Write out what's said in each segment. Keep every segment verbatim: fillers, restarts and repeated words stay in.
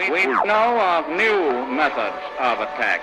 We know of new methods of attack.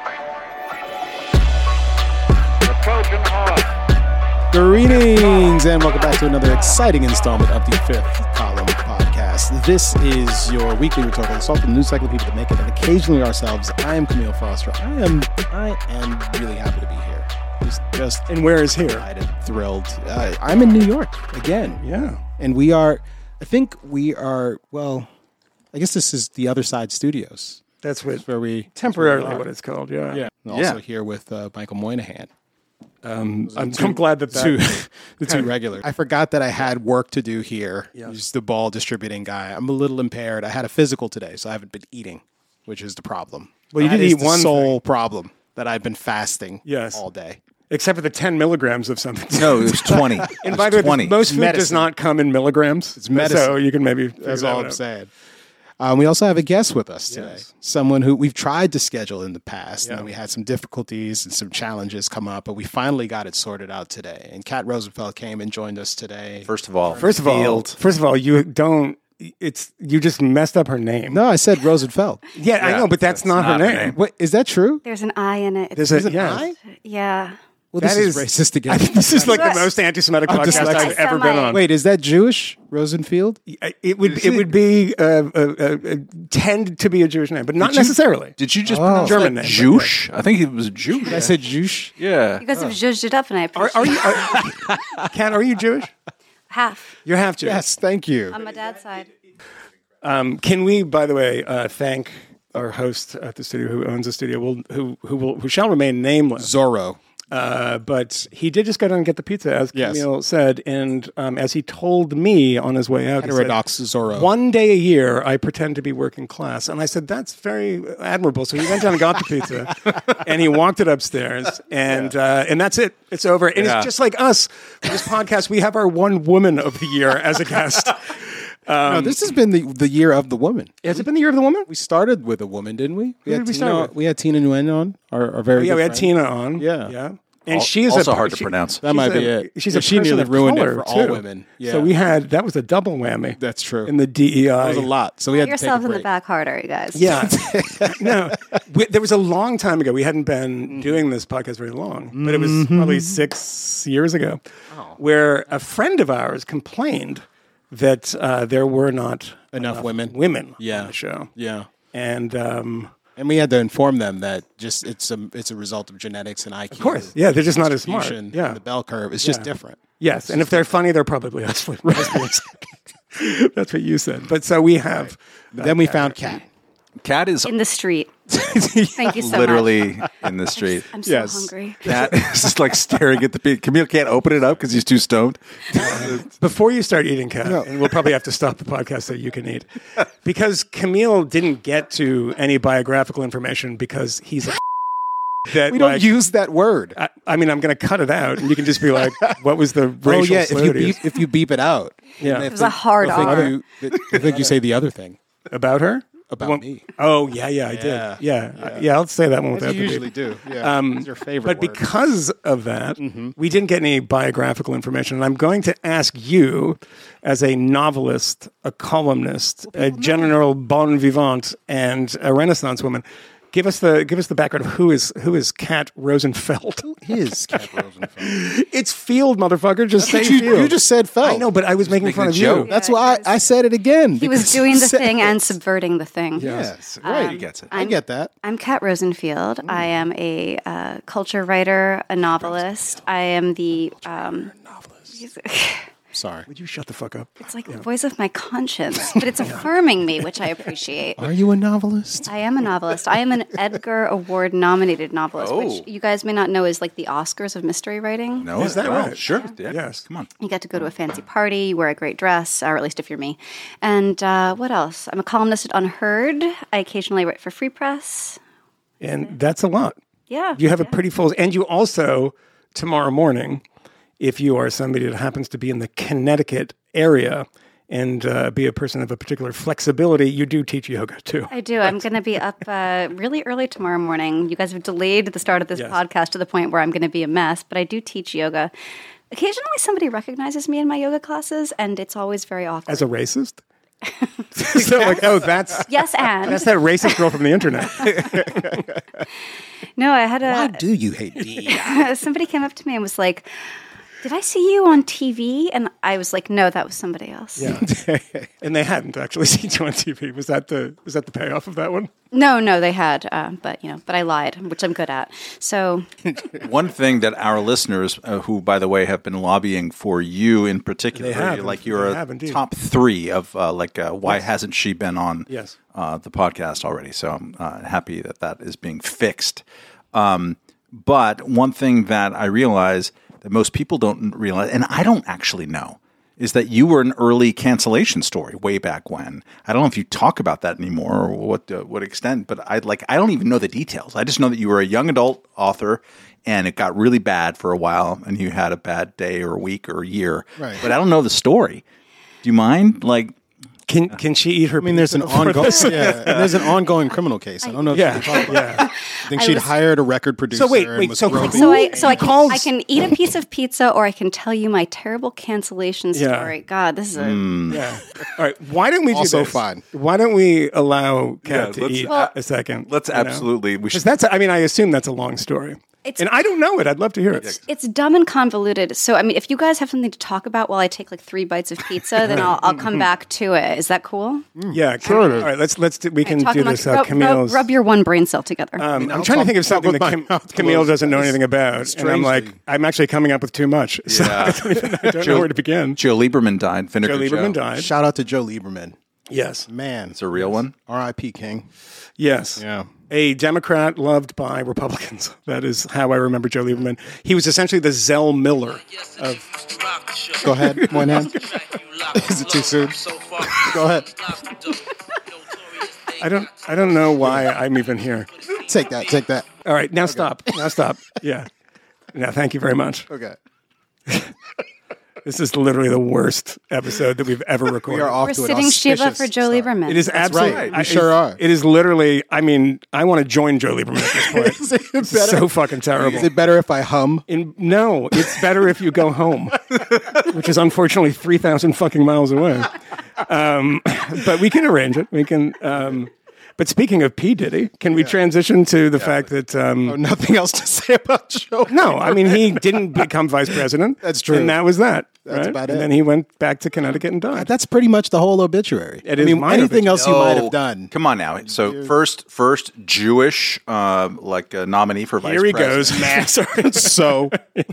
The Trojan horse. Greetings and welcome back to another exciting installment of the Fifth Column Podcast. This is your weekly rhetorical assault from the news cycle people that make it, and occasionally ourselves. I am Camille Foster. I am I am really happy to be here. Just, just and where is here? Excited, thrilled. Uh, I'm in New York again. Yeah, and we are. I think we are. Well, I guess this is the Other Side Studios. That's what That's where we temporarily where we what it's called. Yeah, yeah. And also Yeah. here with uh, Michael Moynihan. Um, I'm, I'm glad that that two, the two regular. I forgot that I had work to do here. Yes. Just the ball distributing guy. I'm a little impaired. I had a physical today, so I haven't been eating, which is the problem. Well, you That did is eat the one sole problem that I've been fasting Yes. all day. except for the ten milligrams of something. No, it was twenty. And by the way, twenty. most food does medicine. not come in milligrams. It's medicine. So you can maybe figure That's that all one I'm out. saying. Um, we also have a guest with us today. Yes. Someone who we've tried to schedule in the past, Yeah. and we had some difficulties and some challenges come up, but we finally got it sorted out today. And Kat Rosenfeld came and joined us today. First of all, First of all, Field. first of all, you don't. It's you just messed up her name. No, I said Rosenfeld. Yeah, I Yeah, know, but that's, that's not, her not her name. name. What is that true? There's an I in it. It's, There's a, an yeah. I? yeah. Well, That this is, is- racist again. I think this is like the Yes. most anti-Semitic I'm podcast dyslexic. I've ever been on. Wait, is that Jewish, Rosenfield? It would it would be uh, uh, uh, uh, tend to be a Jewish name, but not Did you- necessarily. Did you just Oh. pronounce German that name, Juice? I think it was Juice. I said Jewish. Yeah. You guys have zhuzhed it up, and I Are, appreciate are you, are, Kat, are you Jewish? half You're half Jewish. Yes, thank you. on my dad's side. Um, can we, by the way, uh, thank our host at the studio, who owns the studio, will, who who will who shall remain nameless. Zorro. Uh, but he did just go down and get the pizza, as Yes. Camille said, and um, as he told me on his way out, he said, Heterodox Zorro. one day a year, I pretend to be working class. And I said, that's very admirable. So he went down and got the pizza, and he walked it upstairs, and uh, and that's it. It's over. And Yeah. it's just like us. For this podcast, we have our one woman of the year as a guest. no, this has been the, the year of the woman. Has it been the year of the woman? We started with a woman, didn't we? We Who had did we Tina, start with? we had Tina Nguyen on, our, our very Oh, yeah, good we had friend. Tina on. Yeah. Yeah. And Al- she's also a, hard to she- pronounce. That might she's be a- it. She's Yeah, a she person nearly of ruined it color, for all too. women. Yeah. So we had, that was a double whammy. That's true. In the D E I. That was a lot. So we had to take a Yourselves in the break. back harder, you guys. Yeah. no, we, there was a long time ago. We hadn't been doing this podcast very long, but it was Mm-hmm. probably six years ago, Oh. where a friend of ours complained that uh, there were not Enough women. women Yeah. on the show. Yeah. And um, And we had to inform them that just it's a it's a result of genetics and I Q. Of course. Yeah, they're just not as smart. Yeah. The bell curve is just Yeah. different. yes, and if they're funny, they're probably us. lesbians. That's what you said. But so we have. But then we found Kat. Cat is In the street. Thank you so much. literally in the street. I'm so Yes. hungry. Cat is just like staring at the pizza. Camille can't open it up because he's too stoned. Before you start eating, Kat, and we'll probably have to stop the podcast so you can eat, because Camille didn't get to any biographical information because he's a that We don't like, use that word. I, I mean, I'm going to cut it out, and you can just be like, "What was the Oh racial yeah, if slur you to beep, if you beep it out. Yeah. And It if was a hard I think R. you, I think you say the other thing about her?" about Well, me. Oh yeah, yeah, I Yeah. did. Yeah, yeah, yeah I'll say that one As without you the usually beep. do. Yeah. Um, It's your favorite But word. because of that, we didn't get any biographical information. And I'm going to ask you, as a novelist, a columnist, a general bon vivant, and a Renaissance woman, give us the give us the background of who is who is Kat Rosenfeld. his Kat Rosenfeld. It's Field, motherfucker. Just say But you, Field. you just said felt. I know, but I was making making fun a of joke. you. That's Yeah, why he was- I, I said it again. He was because doing you the said thing it. and subverting the thing. Yes, Um, right. He gets it. I get that. I'm Kat Rosenfield. I am a uh, culture writer, a novelist. I am the. Um, Sorry. Would you shut the fuck up? it's like the voice of my conscience, but it's affirming me, which I appreciate. Are you a novelist? I am a novelist. I am an Edgar Award nominated novelist, which Oh. you guys may not know is like the Oscars of mystery writing. No, Is that no, right? Sure. Yeah. Yes. Come on. You get to go to a fancy party, you wear a great dress, or at least if you're me. And uh, what else? I'm a columnist at Unheard. I occasionally write for Free Press. And that's a lot. Yeah. You have a pretty full, and you also tomorrow morning, if you are somebody that happens to be in the Connecticut area and uh, be a person of a particular flexibility, you do teach yoga too. I do. I'm going to be up uh, really early tomorrow morning. You guys have delayed the start of this Yes. podcast to the point where I'm going to be a mess, but I do teach yoga. Occasionally somebody recognizes me in my yoga classes, and it's always very awkward. As a racist, So like, oh, that's Yes, and that's that racist girl from the internet. no, I had a Why do you hate D E I? somebody came up to me and was like, "Did I see you on T V?" And I was like, "No, that was somebody else." Yeah, and they hadn't actually seen you on T V. Was that the was that the payoff of that one? No, no, they had, uh, but you know, but I lied, which I'm good at. So One thing that our listeners, uh, who by the way have been lobbying for you in particular, They have, you're like you're they a have indeed. top three of uh, like uh, why hasn't she been on Yes. uh, the podcast already? So I'm uh, happy that that is being fixed. Um, but one thing that I realize that most people don't realize, and I don't actually know, is that you were an early cancellation story way back when. I don't know if you talk about that anymore or what uh, what extent, but I like I don't even know the details. I just know that you were a young adult author, and it got really bad for a while, and you had a bad day or a week or a year. Right. But I don't know the story. Do you mind? Like, Can can she eat her? I mean, there's an ongoing yeah, and there's an ongoing criminal case. I don't know if Yeah, you can talk about yeah. I think I she'd was- hired a record producer. wait, and wait, was so groping- So I so I can calls- I can eat a piece of pizza, or I can tell you my terrible cancellation Yeah. story. God, this is a Yeah. All right. Why don't we do Also this? fine. Why don't we allow Kat Yeah, to let's- eat Well- a second? let's you know? absolutely. We Because should. that's. I mean, I assume that's a long story, It's- and I don't know it. I'd love to hear it. it's dumb and convoluted. So I mean, if you guys have something to talk about while I take like three bites of pizza, then I'll I'll come back to it. Is that cool? Yeah. Sure. All right. Let's let's do, we can Talk do amongst- this. Uh, rub, rub, Camille's. rub your one brain cell together. Um, I'm I'll trying to talk- think of talk something with that my Cam- mouth Camille closed. doesn't know That is anything about, and I'm strangely- like, I'm actually coming up with too much. So Yeah. I don't, even, I don't know where to begin. Joe Lieberman died. Vinegar Joe Lieberman Joe. died. Shout out to Joe Lieberman. Yes. Man, It's a real one. R I P King. Yes. Yeah. A Democrat loved by Republicans. That is how I remember Joe Lieberman. He was essentially the Zell Miller of. Go ahead, Moynihan. Is it too soon? Go ahead. I don't. I don't know why I'm even here. Take that. Take that. All right, now stop. Now stop. Yeah. Now, thank you very much. Okay. This is literally the worst episode that we've ever We recorded. are off We're to an sitting Shiva auspicious for Joe start. Lieberman. It is absolutely. right. We I- sure it- are. It is literally. I mean, I want to join Joe Lieberman at this point. Is it It's better? so fucking terrible. Is it better if I hum? In, no, it's better if you go home, which is unfortunately three thousand fucking miles away. Um, but we can arrange it. We can. Um, but speaking of P. Diddy, can we transition to the fact that. Um, Oh, nothing else to say about Joe. no, I mean, he didn't become vice president. That's true. And that was that. That's right? about and it. then he went back to Connecticut and died. That's pretty much the whole obituary. It I is mean, my anything obituary. else you might Oh, have done. Come on now. So first, first Jewish, uh, like a nominee for vice Here he president. goes, mass. So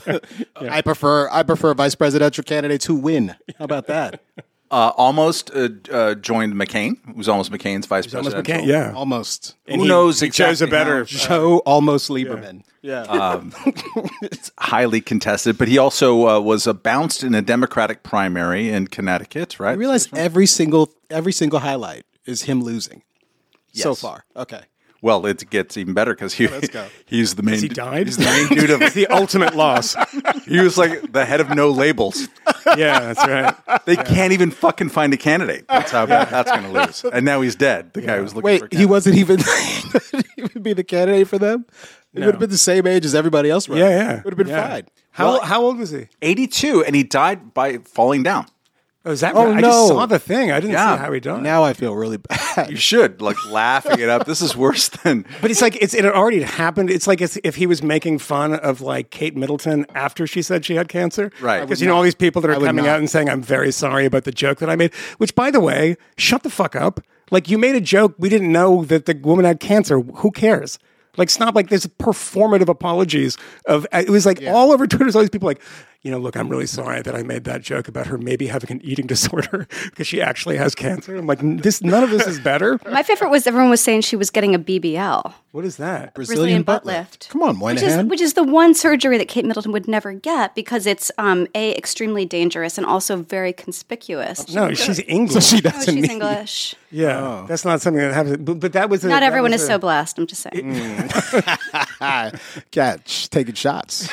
I prefer I prefer vice presidential candidates who win. How about that? Uh, almost uh, uh, joined McCain. Who was almost McCain's vice Almost president. McCain, yeah. Almost. And Who he- knows he exactly chose a better. how- Joe almost Lieberman. Yeah. It's highly contested, but he also uh, was uh, bounced in a Democratic primary in Connecticut, right? I realize every single every single highlight is him losing. So Yes. far. Okay. Well, it gets even better because he, go. he's the main. he died? He's the main dude of. the ultimate loss. He was like the head of no labels. Yeah, that's right. They can't even fucking find a candidate. That's how bad that's going to lose. And now he's dead. The guy who was looking for. a Wait, he candidate. wasn't even he would be the candidate for them? He would have been the same age as everybody else, right? Yeah, yeah. Would have been Yeah. fine. How Well- how old was he? eighty-two, and he died by falling down. Oh, is that Oh, right? I no. just saw the thing. I didn't Yeah. see how he died. Now I feel really bad. You should like laughing it up. This is worse than. But it's like it's it had already happened. It's like as if he was making fun of like Kate Middleton after she said she had cancer. Right. I Because would you know all these people that I are would coming not. out and saying I'm very sorry about the joke that I made. Which, by the way, shut the fuck up. Like you made a joke. We didn't know that the woman had cancer. Who cares? Like stop. Like there's performative apologies of. It was like all over Twitter. There's all these people like. You know, look, I'm really sorry that I made that joke about her maybe having an eating disorder because she actually has cancer. I'm like, this. None of this is better. My favorite was everyone was saying she was getting a B B L, What is that? Brazilian butt lift. Come on, which is Moynihan. which is the one surgery that Kate Middleton would never get because it's um, a extremely dangerous and also very conspicuous. No, she's English. So she Oh, doesn't she's need English. Yeah, that's not something that happens. But, but that was a, Not that everyone was is a- so blessed. I'm just saying. Catch, taking shots.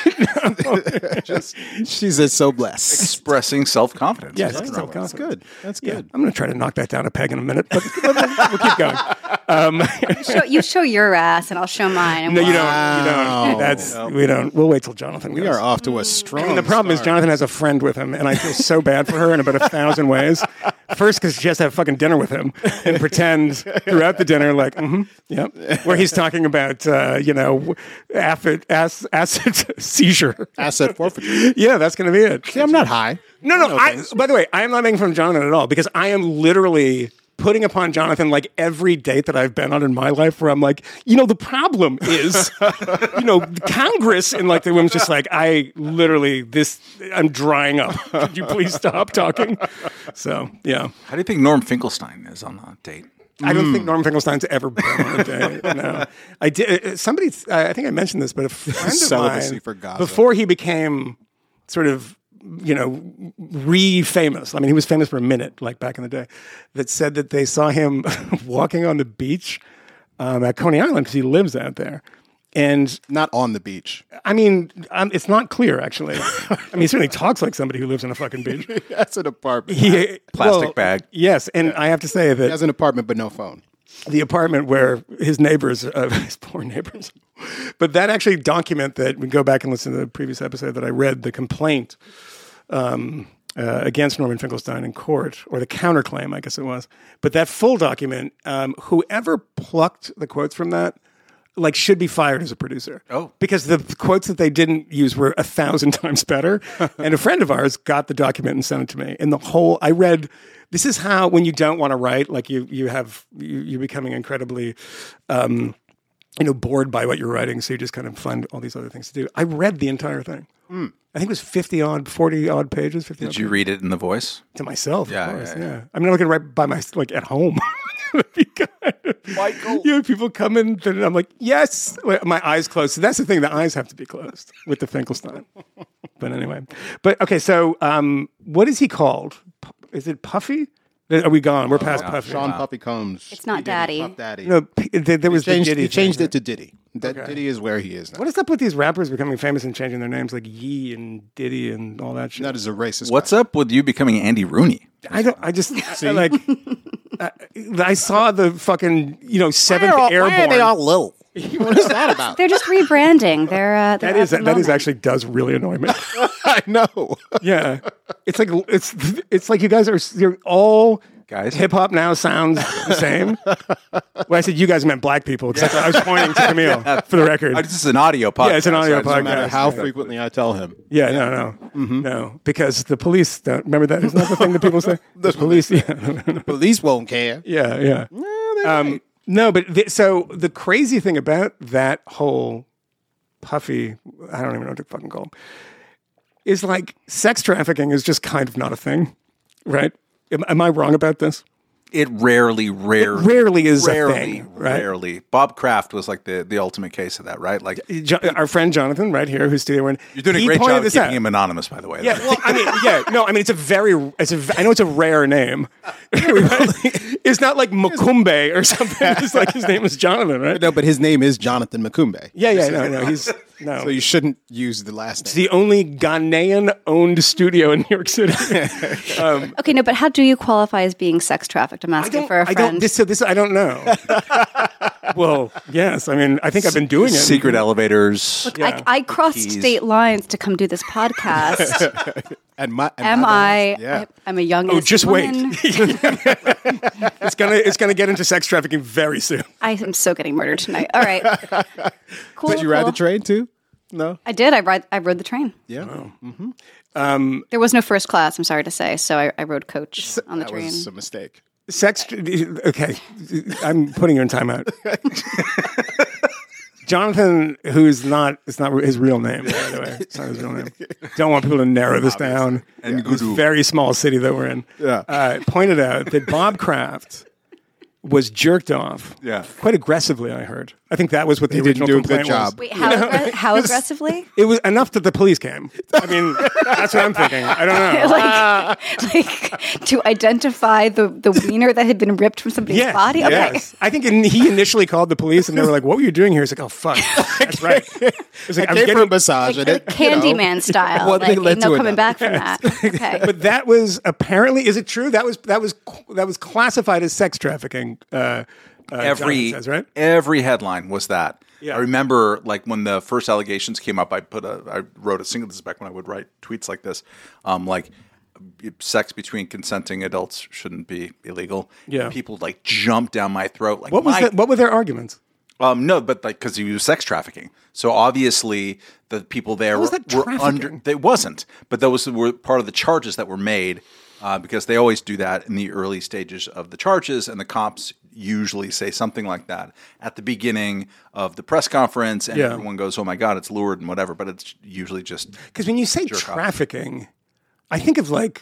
Just, she's just so blessed. Expressing self-confidence. Yes, Nothing that's wrong with That's that. good. That's Yeah, good. I'm going to try to knock that down a peg in a minute, but we'll, we'll keep going. Um, Show, you show your ass, and I'll show mine. And no, you we'll- don't. You Wow. don't. That's we don't. We'll wait till Jonathan. We goes. are off to a strong I mean, the problem is start. Jonathan has a friend with him, and I feel so bad for her in about a thousand ways. First, because she has to have fucking dinner with him and pretend throughout the dinner, like, mm-hmm, yep, where he's talking about, uh, you know, acid, acid, acid seizure. Asset forfeiture. Yeah, that's going to be it. See, I'm not high. No, no. I, by the way, I am not making fun of Jonathan at all because I am literally putting upon Jonathan like every date that I've been on in my life where I'm like, you know, the problem is, you know, Congress and like the woman's just like, I literally, this, I'm drying up. Could you please stop talking? So, yeah. How do you think Norm Finkelstein is on a date? I don't think Norm Finkelstein's ever been on a date. No, I did. uh, Somebody, uh, I think I mentioned this, but a friend of Celibacy mine for Gaza. before he became sort of, you know, re-famous. I mean, he was famous for a minute, like back in the day. That said that they saw him walking on the beach um, at Coney Island because he lives out there. And Not on the beach. I mean, um, it's not clear actually. I mean, he certainly talks like somebody who lives in a fucking beach. That's an apartment. He, Plastic well, bag. Yes, and I have to say that He has an apartment but no phone. the apartment where his neighbors, uh, his poor neighbors. But that actually document that we go back and listen to the previous episode that I read, the complaint um, uh, against Norman Finkelstein in court, or the counterclaim, I guess it was. But that full document, um, whoever plucked the quotes from that, like, should be fired as a producer. Oh. Because the quotes that they didn't use were a thousand times better. And a friend of ours got the document and sent it to me. And the whole, I read, this is how, when you don't want to write, like you, you have, you, you're becoming incredibly, um, you know, bored by what you're writing. So you just kind of find all these other things to do. I read the entire thing. Mm. I think it was fifty odd, forty odd pages. fifty Did you read it in the voice? to myself, Yeah, of course. yeah, Yeah, yeah. I'm not looking right by my like at home. Michael, you know, people come in, and I'm like, yes, Well, my eyes closed. So that's the thing; the eyes have to be closed with the Finkelstein. But anyway, but okay. So, um, what is he called? Pu- Is it Puffy? Are we gone? We're past Puffy. Sean Puffy Combs. It's not P. Diddy, Daddy. Puff Daddy. No, P- there, there was he changed, the Diddy. he changed thing, it to Diddy. That Okay. Diddy is where he is now. What is up with these rappers becoming famous and changing their names, like Yee and Diddy and all that shit? That is a racist. What's up with you becoming Andy Rooney? I don't. I just I, like. I, I saw the fucking you know seventh Why are, Airborne. why are they all little? What is that about? They're just rebranding. They're, uh, they're that is at the that is moment. actually does really annoy me. I know. Yeah, it's like it's it's like you guys are you're all Guys? Hip hop now sounds the same. Well, I said you guys meant black people. Except I was pointing to Camille for the record. Oh, this is an audio podcast. Yeah, it's an audio so I just- podcast. No matter how frequently I tell him. Yeah, no, no, no, because the police don't remember that. Isn't that the thing that people say? The police, yeah, Police won't care. yeah, yeah. Um, no, but the, so the crazy thing about that whole Puffy, I don't even know what to fucking call him, is like sex trafficking is just kind of not a thing, right? Am, am I wrong about this? It rarely, rarely, rarely is a rarely, thing, right? rarely. Bob Kraft was like the, the ultimate case of that, right? Like Jo- our friend Jonathan, right here, who's studio in, you're doing a he great pointed job of this keeping out. him anonymous, by the way. Yeah, well, I mean, yeah, no, I mean, it's a very, it's a, I know it's a rare name. It's not like Makumbe or something. It's like his name is Jonathan, right? No, but his name is Jonathan Makumbe. Yeah, yeah, no, no, he's no. So you shouldn't use the last It's name. the only Ghanaian-owned studio in New York City. um, Okay, no, but how do you qualify as being sex trafficked? I'm I asking don't. for a I friend. don't. This, so this. I don't know. Well, yes. I mean, I think I've been doing it. secret elevators. Yeah. I, I crossed Keys. state lines to come do this podcast. And my, and Am my I? bad. Yeah. I am a young. Oh, just wait. woman. It's gonna. It's gonna get into sex trafficking very soon. I am so getting murdered tonight. All right. Cool. Did you ride cool. the train too? No. I did. I ride. I rode the train. Yeah. There was no first class. I'm sorry to say. So I, I rode coach on the That train. was a mistake. Sex. Okay, I'm putting you in timeout. Jonathan, who's not, it's not his real name, by the way. It's not his real name. Don't want people to narrow this down. And This Gudu. very small city that we're in. Yeah. Uh, pointed out that Bob Kraft was jerked off. Yeah. Quite aggressively, I heard. I think that was what the He didn't original do a good complaint job. was. Wait, how, aggre- how aggressively? It was enough that the police came. I mean, that's what I'm thinking. I don't know. like, like to identify the, the wiener that had been ripped from somebody's Yes, body? Okay. yes. I think in, he initially called the police and they were like, what were you doing here? He's like, oh, fuck. That's right. It was like, I I'm came for a getting- massage. Like, and like it, you know, Candyman style. one like, thing led ain't no to coming another. back from that. Okay. But that was apparently, is it true? That was that was that was classified as sex trafficking. Uh, uh, every Jonathan says, right? every headline was that. Yeah. I remember, like when the first allegations came up, I put a I wrote a single. This is back when I would write tweets like this, um, like sex between consenting adults shouldn't be illegal. Yeah. People like jumped down my throat. Like What was my, that? What were their arguments? Um, no, but like because he was sex trafficking, so obviously the people there How was were, that were trafficking? under. It wasn't, but those were part of the charges that were made uh, because they always do that in the early stages of the charges, and the cops usually say something like that at the beginning of the press conference, and Yeah. everyone goes, "Oh my God, it's lured and whatever," but it's usually just Because when you say Jerk off. trafficking, I think of like,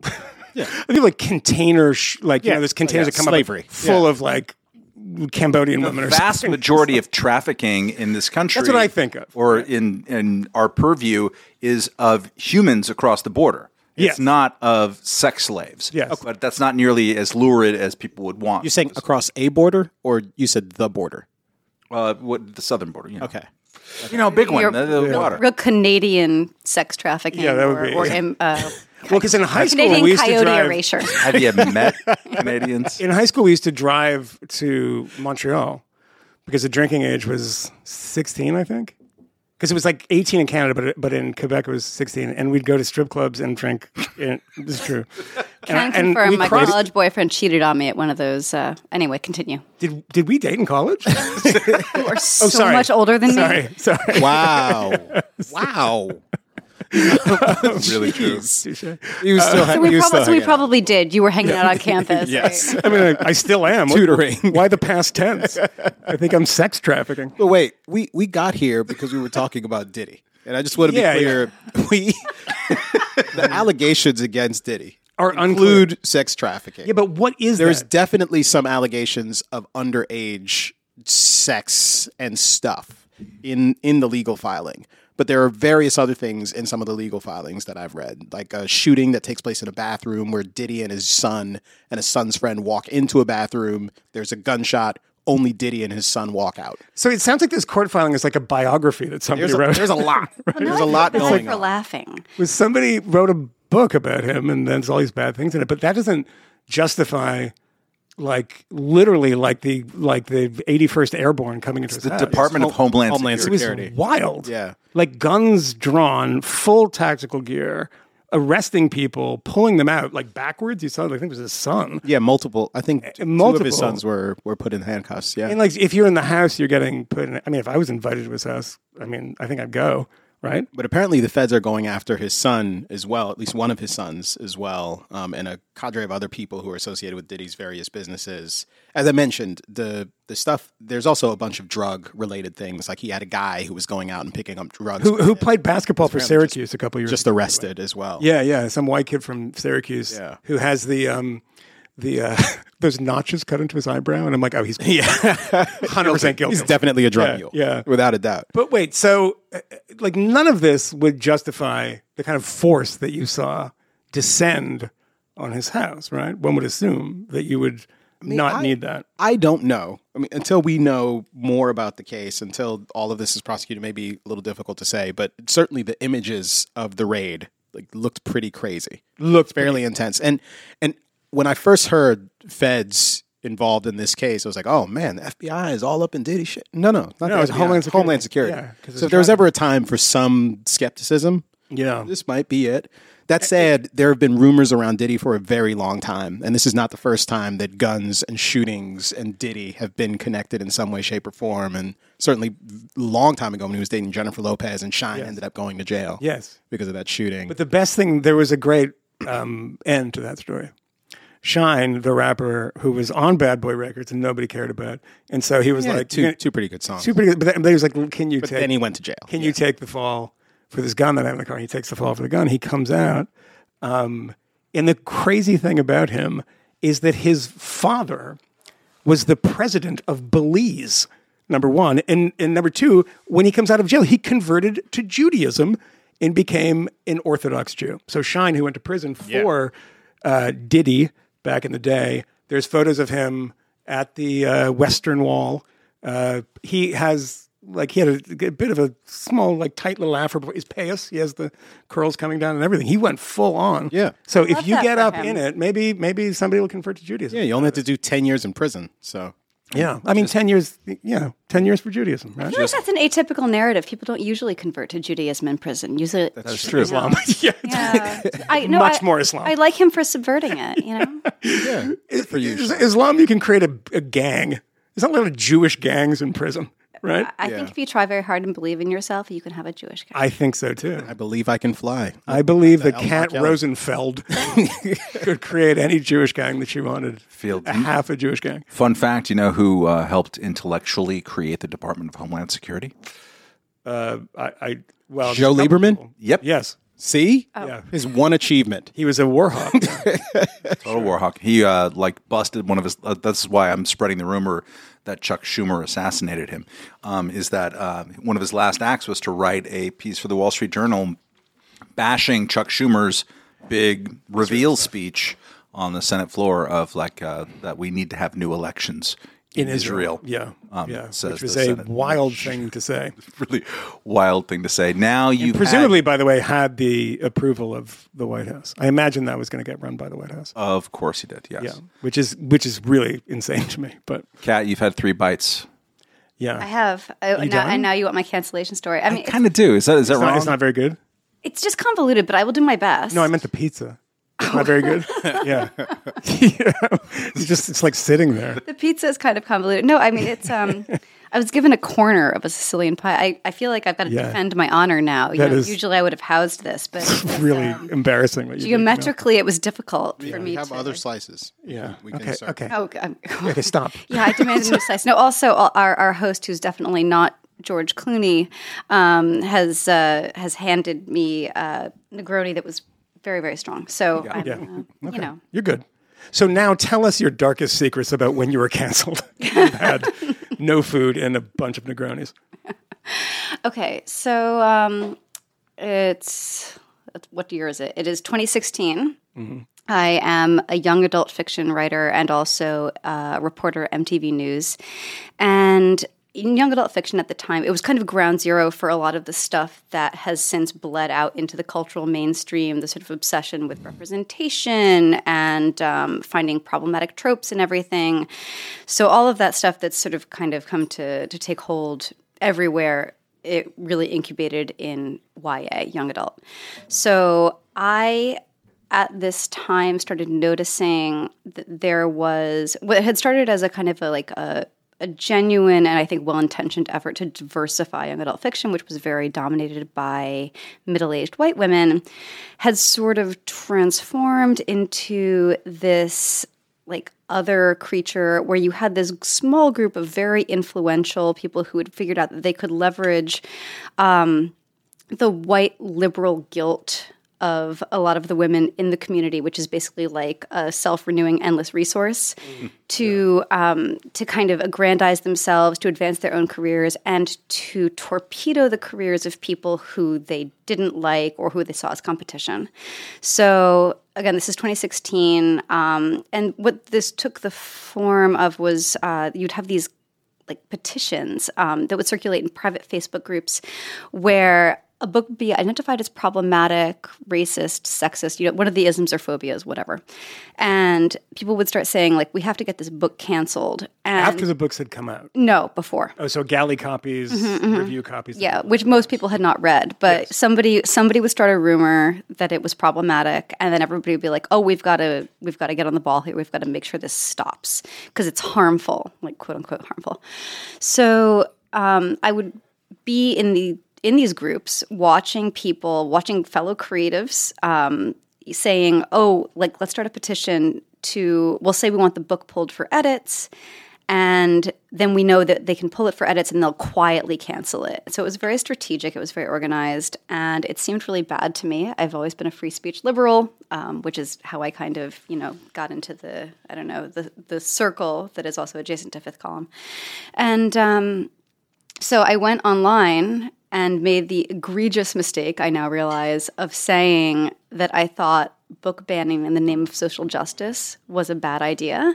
I think of like container, sh- like you Yeah. know, there's containers Yeah, that come slavery. up full Yeah. of like Cambodian the women or vast something. majority of trafficking in this country. That's what I think of. or in in our purview is of humans across the border. It's Yes. not of sex slaves. Yes. But that's not nearly as lurid as people would want. You're saying across a border, or you said the border? uh, what the southern border? You know, Okay. you know, big one, You're- the, the real, water. real Canadian sex trafficking. Yeah, that would or, be- Or, im- uh, Well, because in high school Canadian we used to coyote drive. erasure. Have you met Canadians? In high school, we used to drive to Montreal because the drinking age was sixteen, I think. Because it was like eighteen in Canada, but it, but in Quebec it was sixteen, and we'd go to strip clubs and drink. In, this is true. Can I And- and confirm we my crossed- college boyfriend cheated on me at one of those? Uh, anyway, continue. Did did we date in college? You are so Oh, sorry. much older than me. sorry, sorry. Wow. wow. Really true. Touche. You still So we, you prob- still so we hang out. probably did. You were hanging out on campus. Yes. right? I mean, I, I still am. What- Tutoring. Why the past tense? I think I'm sex trafficking. But wait, we, we got here because we were talking about Diddy. And I just want to be Yeah, clear. We the allegations against Diddy Are include unclear. sex trafficking. Yeah, but what is There's that? definitely some allegations of underage sex and stuff in in the legal filing. But there are various other things in some of the legal filings that I've read, like a shooting that takes place in a bathroom where Diddy and his son and his son's friend walk into a bathroom. There's a gunshot. Only Diddy and his son walk out. So it sounds like this court filing is like a biography that somebody There's a, wrote. there's a lot. Well, There's now a I lot feel bad going for on. laughing. Was somebody wrote a book about him and then there's all these bad things in it, but that doesn't justify like literally like the like the eighty-first Airborne coming into his The house. Department of Homeland, Homeland It was Security. Security. wild. Yeah. Like guns drawn, full tactical gear, arresting people, pulling them out like backwards. You saw, I think it was his son. Yeah, multiple. I think two of multiple. his sons were, were put in handcuffs. Yeah. And like if you're in the house, you're getting put in. I mean, if I was invited to his house, I mean, I think I'd go. Right? But apparently the feds are going after his son as well, at least one of his sons as well, um, and a cadre of other people who are associated with Diddy's various businesses. As I mentioned, the the stuff, there's also a bunch of drug-related things. Like he had a guy who was going out and picking up drugs. Who for who him, played basketball for apparently Syracuse a couple years just ago. arrested as well. Yeah, yeah, some white kid from Syracuse Yeah. who has the um the uh those notches cut into his eyebrow, and I'm like, oh, he's Yeah. hundred percent guilty. He's definitely a drug Yeah, mule. yeah. Without a doubt. But wait, so uh, like none of this would justify the kind of force that you saw descend on his house, right? One would assume that you would not I- need that. I don't know. I mean, until we know more about the case, until all of this is prosecuted, may be a little difficult to say. But certainly, the images of the raid like looked pretty crazy, Looked fairly intense. And and when I first heard feds involved in this case, I was like, oh man, the F B I is all up in Diddy shit. No, no, not No, the it's F B I, Homeland Security. Homeland Security. Yeah, 'cause so it's if there was driving. ever a time for some skepticism, Yeah. this might be it. That said, there have been rumors around Diddy for a very long time, and this is not the first time that guns and shootings and Diddy have been connected in some way, shape, or form. And certainly, a long time ago when he was dating Jennifer Lopez, and Shine Yes. ended up going to jail Yes. because of that shooting. But the best thing, there was a great um, end to that story. Shine, the rapper who was on Bad Boy Records and nobody cared about, and so he was Yeah, like, two two pretty good songs. super good. But then but he was like, "Can you but take?" then he went to jail. Can you take the fall for this gun that I have in the car? He takes the fall for the gun. He comes out. Um, and the crazy thing about him is that his father was the president of Belize, number one. And, and number two, when he comes out of jail, he converted to Judaism and became an Orthodox Jew. So Schein, who went to prison for uh, Diddy back in the day, there's photos of him at the uh, Western Wall. Uh, he has, like, he had a, a bit of a small, like, tight little afro. His payas, he has the curls coming down and everything. He went full on. Yeah. So I if love you that get for up him. in it, maybe maybe somebody will convert to Judaism. Yeah, you only have to do ten years in prison. So Yeah. I mean, ten years, yeah, ten years for Judaism, right? I feel like that's an atypical narrative. People don't usually convert to Judaism in prison. Usually, That's true. Islam. yeah. yeah. I, no, Much I- more Islam. I like him for subverting it. You know, yeah, good for you. Is- Islam, you can create a, a gang. There's not a lot of Jewish gangs in prison, right? I Yeah. think if you try very hard and believe in yourself, you can have a Jewish guy. I think so too. I believe I can fly. I believe that Elmar Kat Kelly. Rosenfeld could create any Jewish gang that she wanted. Field. A half a Jewish gang. Fun fact, you know who uh, helped intellectually create the Department of Homeland Security? Uh, I, I well, Joe there's a couple Lieberman? people. Yep. Yes, See, Yeah. his one achievement. he was a war hawk. Total Warhawk. He uh, like busted one of his. Uh, that's why I'm spreading the rumor that Chuck Schumer assassinated him. Um, is that uh, one of his last acts was to write a piece for the Wall Street Journal, bashing Chuck Schumer's big reveal speech on the Senate floor of like uh, that we need to have new elections in, Israel. Yeah, Um, yeah, says which was the a Senate. wild thing to say. Really wild thing to say. Now you Presumably, by the way, had the approval of the White House. I imagine that was going to get run by the White House. of course he did. Yes. Yeah, which is which is really insane to me. But Kat, you've had three bites. yeah, I have. I, You now, done? and now you want my cancellation story. I mean, I it's, kind of do. Is that is that it's, not, wrong? it's not very good. it's just convoluted, but I will do my best. No, I meant the pizza. It's not very good. yeah, yeah. It's just it's like sitting there. The pizza is kind of convoluted. No, I mean it's. Um, I was given a corner of a Sicilian pie. I, I feel like I've got to Yeah. defend my honor now. You That know, is- usually I would have housed this, but it's, Really um, embarrassing. What you did, you know? geometrically it was difficult for We me have to. other slices. Yeah. we can okay. serve. Okay. Oh, God. Okay. Stop. Yeah, I demanded a new slice. No, also our our host, who's definitely not George Clooney, um, has uh, has handed me a Negroni that was very very strong. So I'm, Yeah. uh, you know, You're good. So now tell us your darkest secrets about when you were canceled. You had no food and a bunch of Negronis. okay. So um, it's what year is it? It is twenty sixteen. I am a young adult fiction writer and also a reporter at M T V News. And in young adult fiction at the time, it was kind of ground zero for a lot of the stuff that has since bled out into the cultural mainstream, the sort of obsession with representation and um, finding problematic tropes and everything. So all of that stuff that's sort of kind of come to, to take hold everywhere, it really incubated in Y A, young adult. So I at this time started noticing that there was what had started as a kind of a like a, a genuine and I think well-intentioned effort to diversify young adult fiction, which was very dominated by middle-aged white women, had sort of transformed into this like other creature where you had this small group of very influential people who had figured out that they could leverage um, the white liberal guilt of a lot of the women in the community, which is basically like a self-renewing endless resource, mm, to yeah. um, to kind of aggrandize themselves, to advance their own careers, and to torpedo the careers of people who they didn't like or who they saw as competition. So again, this is twenty sixteen, um, and what this took the form of was uh, you'd have these like petitions um, that would circulate in private Facebook groups where a book would be identified as problematic, racist, sexist, you know, one of the isms or phobias, whatever. And people would start saying, like, we have to get this book canceled. And After the books had come out? No, before. Oh, so galley copies, mm-hmm, review mm-hmm. copies. Yeah, which most people had not read. But yes. somebody somebody would start a rumor that it was problematic, and then everybody would be like, oh, we've got to we've got to get on the ball here. We've got to make sure this stops because it's harmful, like quote unquote harmful. So um, I would be in the in these groups, watching people, watching fellow creatives um, saying, oh, like, let's start a petition to, we'll say we want the book pulled for edits. And then we know that they can pull it for edits and they'll quietly cancel it. So it was very strategic. It was very organized. And it seemed really bad to me. I've always been a free speech liberal, um, which is how I kind of, you know, got into the, I don't know, the, the circle that is also adjacent to Fifth Column. And um, so I went online and made the egregious mistake, I now realize, of saying that I thought book banning in the name of social justice was a bad idea.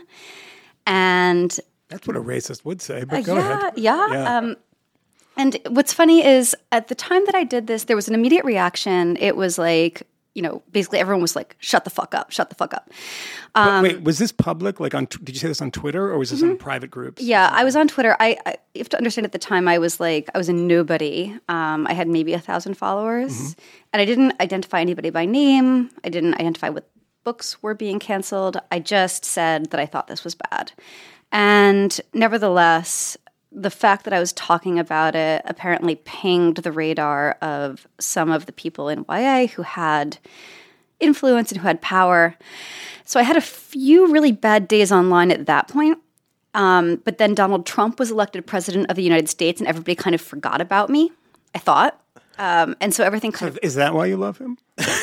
And that's what a racist would say, but uh, go yeah, ahead. Yeah, yeah. Um, and what's funny is at the time that I did this, there was an immediate reaction. It was like, you know, basically everyone was like, shut the fuck up, shut the fuck up. Um, wait, was this public? Like on, did you say this on Twitter or was this mm-hmm. on private groups? Yeah, I was on Twitter. I, I you have to understand at the time I was like, I was a nobody. Um, I had maybe a thousand followers mm-hmm. and I didn't identify anybody by name. I didn't identify what books were being canceled. I just said that I thought this was bad. And nevertheless, the fact that I was talking about it apparently pinged the radar of some of the people in Y A who had influence and who had power. So I had a few really bad days online at that point. Um, but then Donald Trump was elected president of the United States and everybody kind of forgot about me, I thought. Um, and so everything kind so of... Is that why you love him?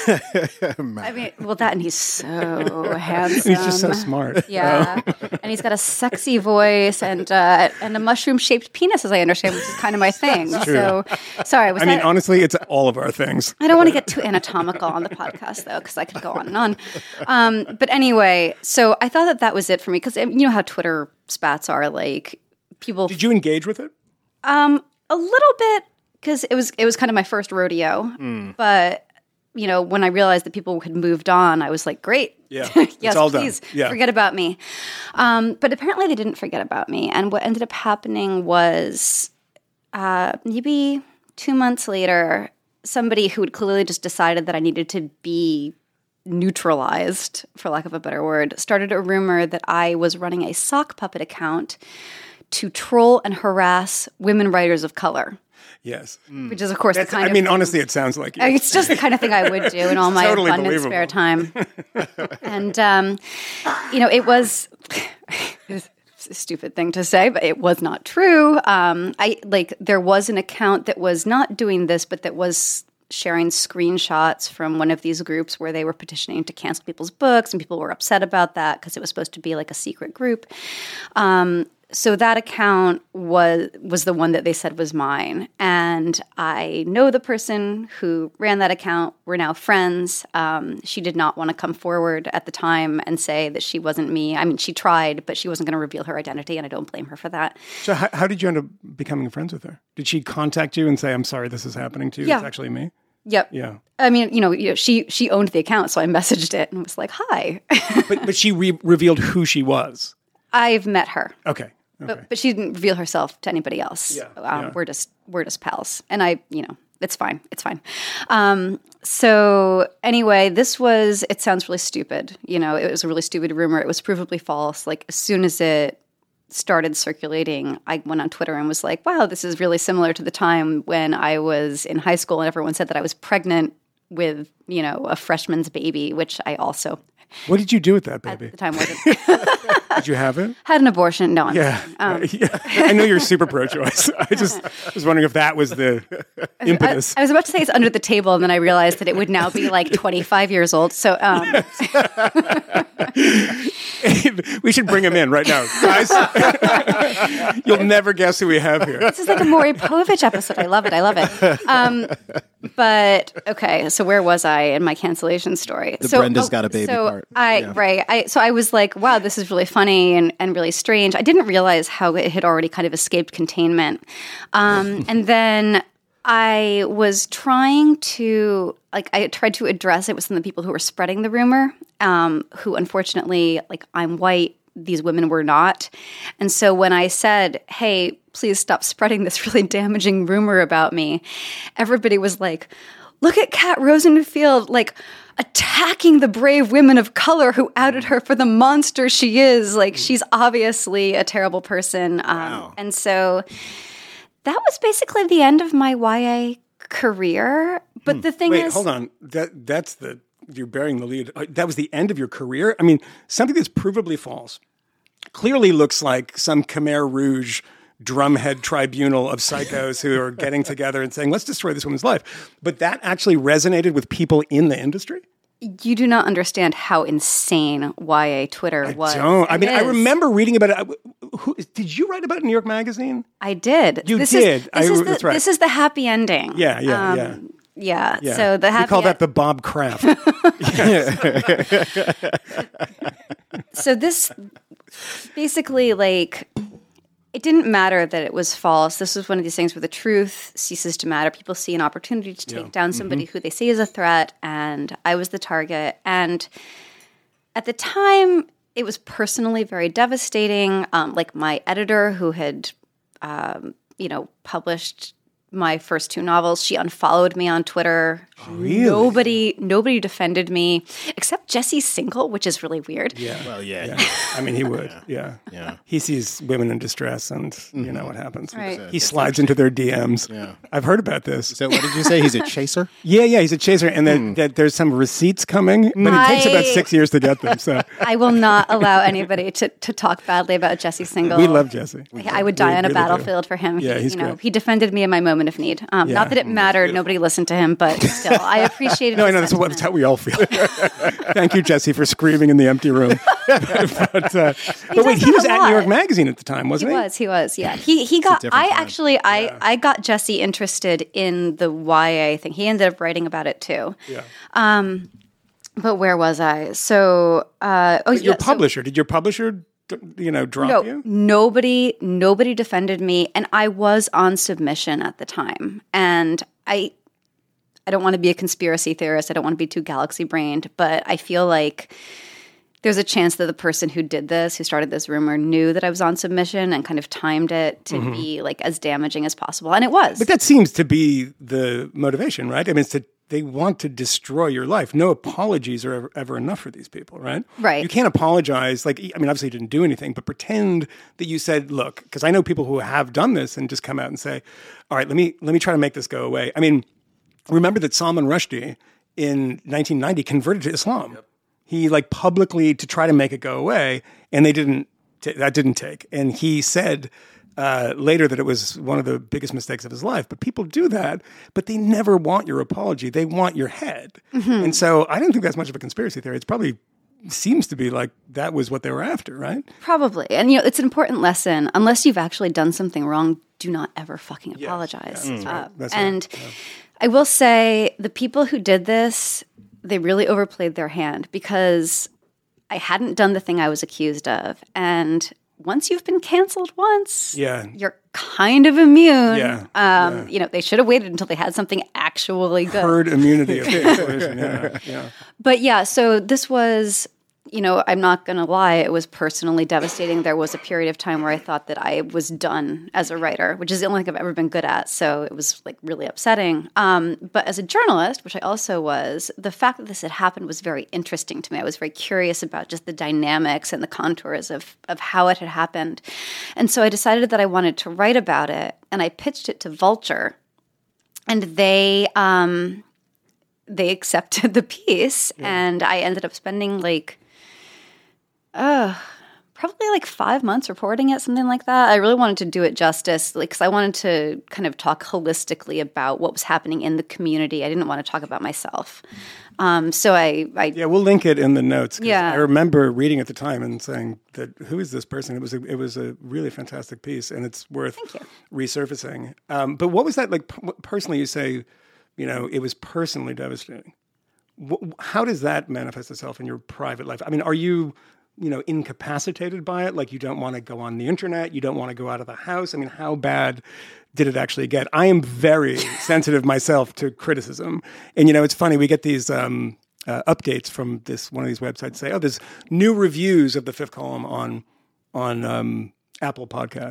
I mean, well, that and he's so handsome. He's just so smart. Yeah. Oh. And he's got a sexy voice and uh, and a mushroom-shaped penis, as I understand, which is kind of my thing. So, sorry. Was I that, mean, honestly, it's all of our things. I don't want to get too anatomical on the podcast, though, because I could go on and on. Um, but anyway, so I thought that that was it for me, because you know how Twitter spats are, like, people... Did you engage with it? Um, a little bit. Because it was it was kind of my first rodeo, mm. but you know when I realized that people had moved on, I was like, great, yeah, yes, it's all please done. Yeah. forget about me. Um, but apparently they didn't forget about me, and what ended up happening was uh, maybe two months later, somebody who had clearly just decided that I needed to be neutralized, for lack of a better word, started a rumor that I was running a sock puppet account to troll and harass women writers of color. Yes. Mm. Which is, of course, That's, the kind I of mean, thing, honestly, it sounds like you. It's just the kind of thing I would do in all my totally abundant believable. spare time. And, um, you know, it was... a stupid thing to say, but it was not true. Um, I like there was an account that was not doing this, but that was sharing screenshots from one of these groups where they were petitioning to cancel people's books, and people were upset about that because it was supposed to be like a secret group. Um, so that account was was the one that they said was mine, and I know the person who ran that account. We're now friends. Um, she did not want to come forward at the time and say that she wasn't me. I mean, she tried, but she wasn't going to reveal her identity, and I don't blame her for that. So how, how did you end up becoming friends with her? Did she contact you and say, "I'm sorry, this is happening to you. Yeah. It's actually me"? Yep. Yeah. I mean, you know, you know, she she owned the account, so I messaged it and was like, "Hi." but but she re- revealed who she was. I've met her. Okay. Okay. But, but she didn't reveal herself to anybody else. Yeah, um, yeah. We're just we're just pals, and I, you know, it's fine. It's fine. Um, so anyway, this was. It sounds really stupid. You know, it was a really stupid rumor. It was provably false. Like as soon as it started circulating, I went on Twitter and was like, "Wow, this is really similar to the time when I was in high school, and everyone said that I was pregnant with, you know, a freshman's baby," which I also. What did you do with that baby? At the time, wasn't. Did you have it? Had an abortion. No, I'm yeah. Um, yeah. I know you're super pro-choice. I just was wondering if that was the impetus. I, I was about to say it's under the table, and then I realized that it would now be like twenty-five years old. So um. we should bring him in right now, guys. You'll never guess who we have here. This is like a Maury Povich episode. I love it. I love it. Um, but okay, so where was I in my cancellation story? The so, Brenda's oh, got a baby so part. I Yeah. right. I so I was like, wow, this is really funny and, and really strange. I didn't realize how it had already kind of escaped containment. Um, and then I was trying to like I tried to address it with some of the people who were spreading the rumor, um, who unfortunately, like I'm white, these women were not. And so when I said, hey, please stop spreading this really damaging rumor about me, everybody was like, look at Kat Rosenfield, like attacking the brave women of color who outed her for the monster she is. Like she's obviously a terrible person. Um, Wow. And so that was basically the end of my Y A career. But the thing Wait, is, hold on. That that's the you're bearing the lead. Uh, That was the end of your career. I mean, something that's provably false, clearly looks like some Khmer Rouge drumhead tribunal of psychos who are getting together and saying, let's destroy this woman's life. But that actually resonated with people in the industry? You do not understand how insane Y A Twitter I was. don't. I and mean, I is. remember reading about it. Who, did you write about it in New York Magazine? I did. You this did. Is, this, I- is the, that's right. this is the happy ending. Yeah, yeah, Um, yeah. Yeah. Yeah. So the happy We call that en- the Bob Kraft. So this basically, like, it didn't matter that it was false. This was one of these things where the truth ceases to matter. People see an opportunity to take Yeah. down somebody Mm-hmm. who they see as a threat, and I was the target. And at the time, it was personally very devastating. Um, like my editor, who had, um, you know, published my first two novels, she unfollowed me on Twitter. Really? Nobody, nobody defended me except Jesse Single, which is really weird. Yeah. Well, yeah. Yeah. I mean, he would. Yeah. Yeah. He sees women in distress and you know what happens. Right. He slides into their D Ms. Yeah. I've heard about this. So what did you say? He's a chaser? Yeah, yeah, he's a chaser, and that, that there's some receipts coming, but it takes about I- six years to get them. So I will not allow anybody to, to talk badly about Jesse Single. we love Jesse. I would die We on a really do. battlefield for him. Yeah, he, he's you know, great. he defended me in my moment of need. Um, Yeah. Not that it mattered. Nobody listened to him, but still, I appreciated No, I his know that's, what, sentiment. that's how we all feel. Thank you, Jesse, for screaming in the empty room. but uh, but wait, does he that was a at New York lot. Magazine at the time, He wasn't he? was, he was, yeah. He he got. different I time. actually, I I got Jesse interested in the Y A thing. He ended up writing about it too. Yeah. But where was I? So, uh, oh, Your yeah, so- publisher, did your publisher, d- you know, drop no, you? nobody, nobody defended me, and I was on submission at the time. And I, I don't want to be a conspiracy theorist. I don't want to be too galaxy brained, but I feel like there's a chance that the person who did this, who started this rumor, knew that I was on submission and kind of timed it to be like as damaging as possible, and it was. Mm-hmm. But that seems to be the motivation, right? I mean, it's to, they want to destroy your life. No apologies are ever, ever enough for these people, right? Right. You can't apologize. Like, I mean, obviously you didn't do anything, but pretend that you said, look, because I know people who have done this and just come out and say, all right, let me, let me try to make this go away. I mean, remember that Salman Rushdie in nineteen ninety converted to Islam. He like publicly to try to make it go away, and they didn't. T- that didn't take. And he said uh, later that it was one of the biggest mistakes of his life. But people do that, but they never want your apology. They want your head. And so I don't think that's much of a conspiracy theory. It's probably seems to be like that was what they were after, right? Probably. And, you know, it's an important lesson. Unless you've actually done something wrong, do not ever fucking apologize. Uh, That's right. and I will say the people who did this, they really overplayed their hand because I hadn't done the thing I was accused of. And once you've been canceled once, Yeah. you're kind of immune. Yeah, Um, You know, they should have waited until they had something actually good. Herd immunity of cancellation. Yeah, yeah. But yeah, so this was, you know, I'm not going to lie, it was personally devastating. There was a period of time where I thought that I was done as a writer, which is the only thing I've ever been good at. So it was like really upsetting. Um, but as a journalist, which I also was, the fact that this had happened was very interesting to me. I was very curious about just the dynamics and the contours of, of how it had happened. And so I decided that I wanted to write about it, and I pitched it to Vulture. And they um, they accepted the piece, and I ended up spending like uh, probably like five months reporting it, something like that. I really wanted to do it justice, like, because I wanted to kind of talk holistically about what was happening in the community. I didn't want to talk about myself. Um, so I, I Yeah, we'll link it in the notes. 'Cause Yeah. I remember reading at the time and saying that who is this person? It was a, it was a really fantastic piece, and it's worth resurfacing. Um, but what was that like p- personally? You say, you know, it was personally devastating. Wh- how does that manifest itself in your private life? I mean, are you, you know, incapacitated by it? Like you don't want to go on the internet, you don't want to go out of the house. I mean, how bad did it actually get? I am very sensitive myself to criticism. And, you know, it's funny, we get these um, uh, updates from this one of these websites say, oh, there's new reviews of the Fifth Column on, on um, Apple Podcasts.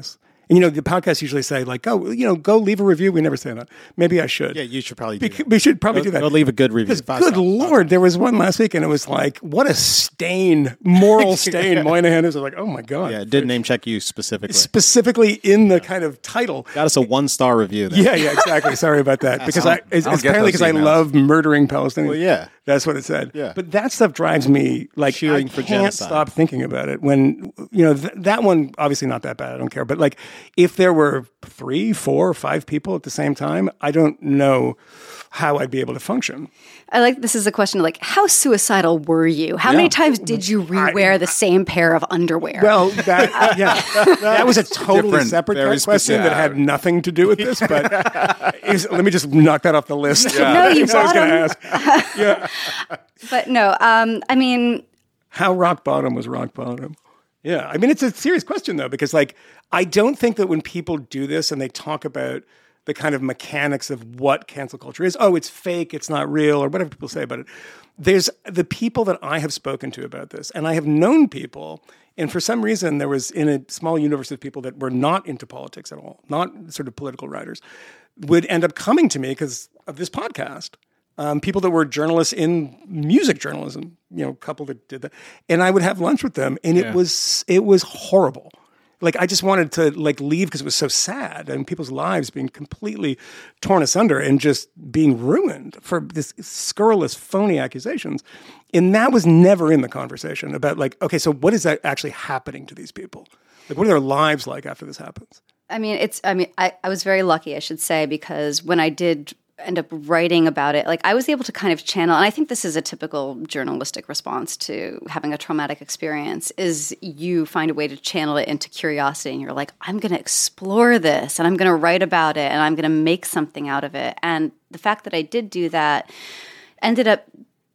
And, you know, the podcasts usually say, like, oh, you know, go leave a review. We never say that. Maybe I should. Yeah, you should probably do Bec- that. We should probably Go- do that. go leave a good review. Because, Five good stars. Lord, there was one last week, and it was like, what a stain, moral stain. Moynihan is like, oh, my God. Yeah, it did name check you specifically. Specifically in the kind of title. Got us a one-star review there. Yeah, yeah, exactly. Sorry about that. Because I, it's, I don't it's get apparently those because I emails. love murdering Palestinians. Well, yeah. That's what it said. Yeah. But that stuff drives me, like, Cheering I for can't genocide. stop thinking about it. When, you know, th- that one, obviously not that bad. I don't care. But, like, if there were three, four, five people at the same time, I don't know how I'd be able to function. I like this is a question like, how suicidal were you? How many times did you rewear the same pair of underwear? Well, that yeah, that was a totally Different, separate very question specific. that had nothing to do with this. But it was- let me just knock that off the list. No, you That's what I was bought going to 'em. ask. Yeah, But no, um, I mean, how rock bottom was rock bottom? Yeah, I mean it's a serious question though, because like I don't think that when people do this and they talk about the kind of mechanics of what cancel culture is, oh, it's fake, it's not real, or whatever people say about it. There's the people that I have spoken to about this, and I have known people, and for some reason there was in a small universe of people that were not into politics at all, not sort of political writers, would end up coming to me because of this podcast. Um, people that were journalists in music journalism, you know, a couple that did that, and I would have lunch with them, and it was it was horrible. Like I just wanted to like leave because it was so sad, and people's lives being completely torn asunder and just being ruined for this scurrilous, phony accusations. And that was never in the conversation about like, okay, so what is that actually happening to these people? Like, what are their lives like after this happens? I mean, it's, I mean, I, I was very lucky, I should say, because when I did end up writing about it, like I was able to kind of channel, and I think this is a typical journalistic response to having a traumatic experience, is you find a way to channel it into curiosity, and you're like, I'm going to explore this, and I'm going to write about it, and I'm going to make something out of it. And the fact that I did do that ended up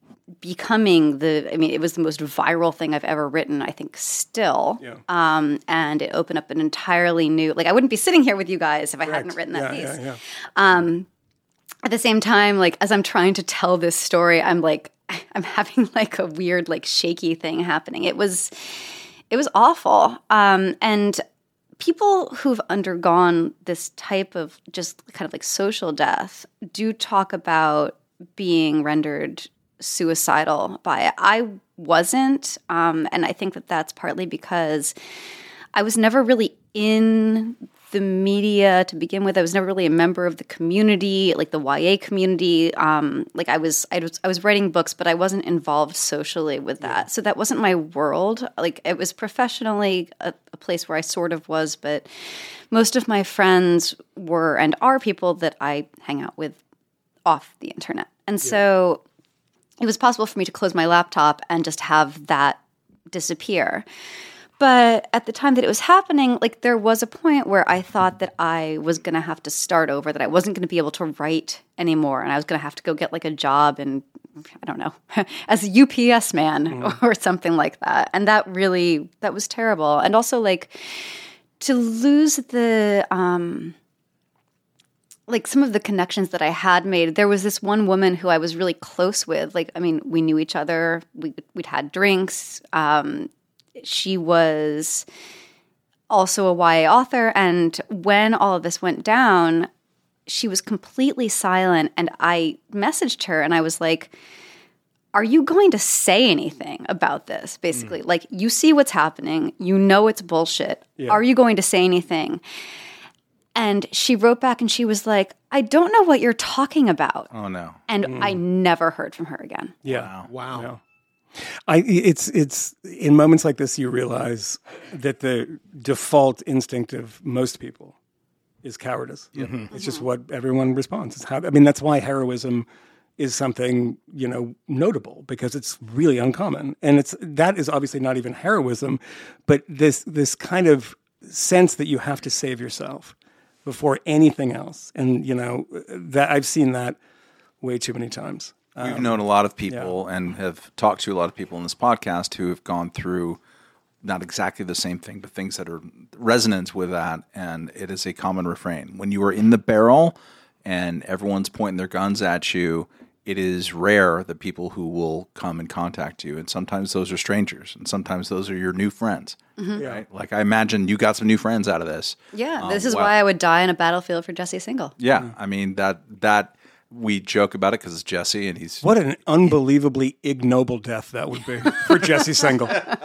becoming the, I mean, it was the most viral thing I've ever written, I think, still. Yeah. Um, and it opened up an entirely new, like I wouldn't be sitting here with you guys if I hadn't written that yeah, piece. Yeah, yeah. Um, at the same time, like as I'm trying to tell this story, I'm like, I'm having like a weird, like shaky thing happening. It was, it was awful. Um, and people who've undergone this type of just kind of like social death do talk about being rendered suicidal by it. I wasn't. Um, and I think that that's partly because I was never really in the media to begin with. I was never really a member of the community, like the Y A community. Um, like I was, I was, I was writing books, but I wasn't involved socially with that. So that wasn't my world. Like it was professionally a, a place where I sort of was, but most of my friends were and are people that I hang out with off the internet. And so it was possible for me to close my laptop and just have that disappear. But at the time that it was happening, like there was a point where I thought that I was going to have to start over, that I wasn't going to be able to write anymore, and I was going to have to go get like a job in, I don't know, as a U P S man mm. or something like that. And that really, that was terrible. And also like to lose the, um, like some of the connections that I had made. There was this one woman who I was really close with. Like, I mean, we knew each other. We, we'd had drinks. Um, She was also a Y A author, and when all of this went down, she was completely silent, and I messaged her, and I was like, are you going to say anything about this, basically? Mm. Like, you see what's happening. You know it's bullshit. Yeah. Are you going to say anything? And she wrote back, and she was like, I don't know what you're talking about. Oh, no. And Mm. I never heard from her again. Yeah. Wow. wow. Yeah. I it's it's in moments like this you realize that the default instinct of most people is cowardice. Mm-hmm. It's just what everyone responds. It's how, I mean, that's why heroism is something, you know, notable, because it's really uncommon. And it's that is obviously not even heroism, but this this kind of sense that you have to save yourself before anything else. And, you know, that I've seen that way too many times. We've Um, known a lot of people yeah. and have talked to a lot of people in this podcast who have gone through not exactly the same thing, but things that are resonant with that. And it is a common refrain. When you are in the barrel and everyone's pointing their guns at you it is rare the people who will come and contact you. And sometimes those are strangers, and sometimes those are your new friends. Mm-hmm. Right? Like, I imagine you got some new friends out of this. Yeah, Um, this is well- why I would die on a battlefield for Jesse Singal. Yeah, I mean, that that we joke about it because it's Jesse, and he's What an unbelievably ignoble death that would be for Jesse Singal.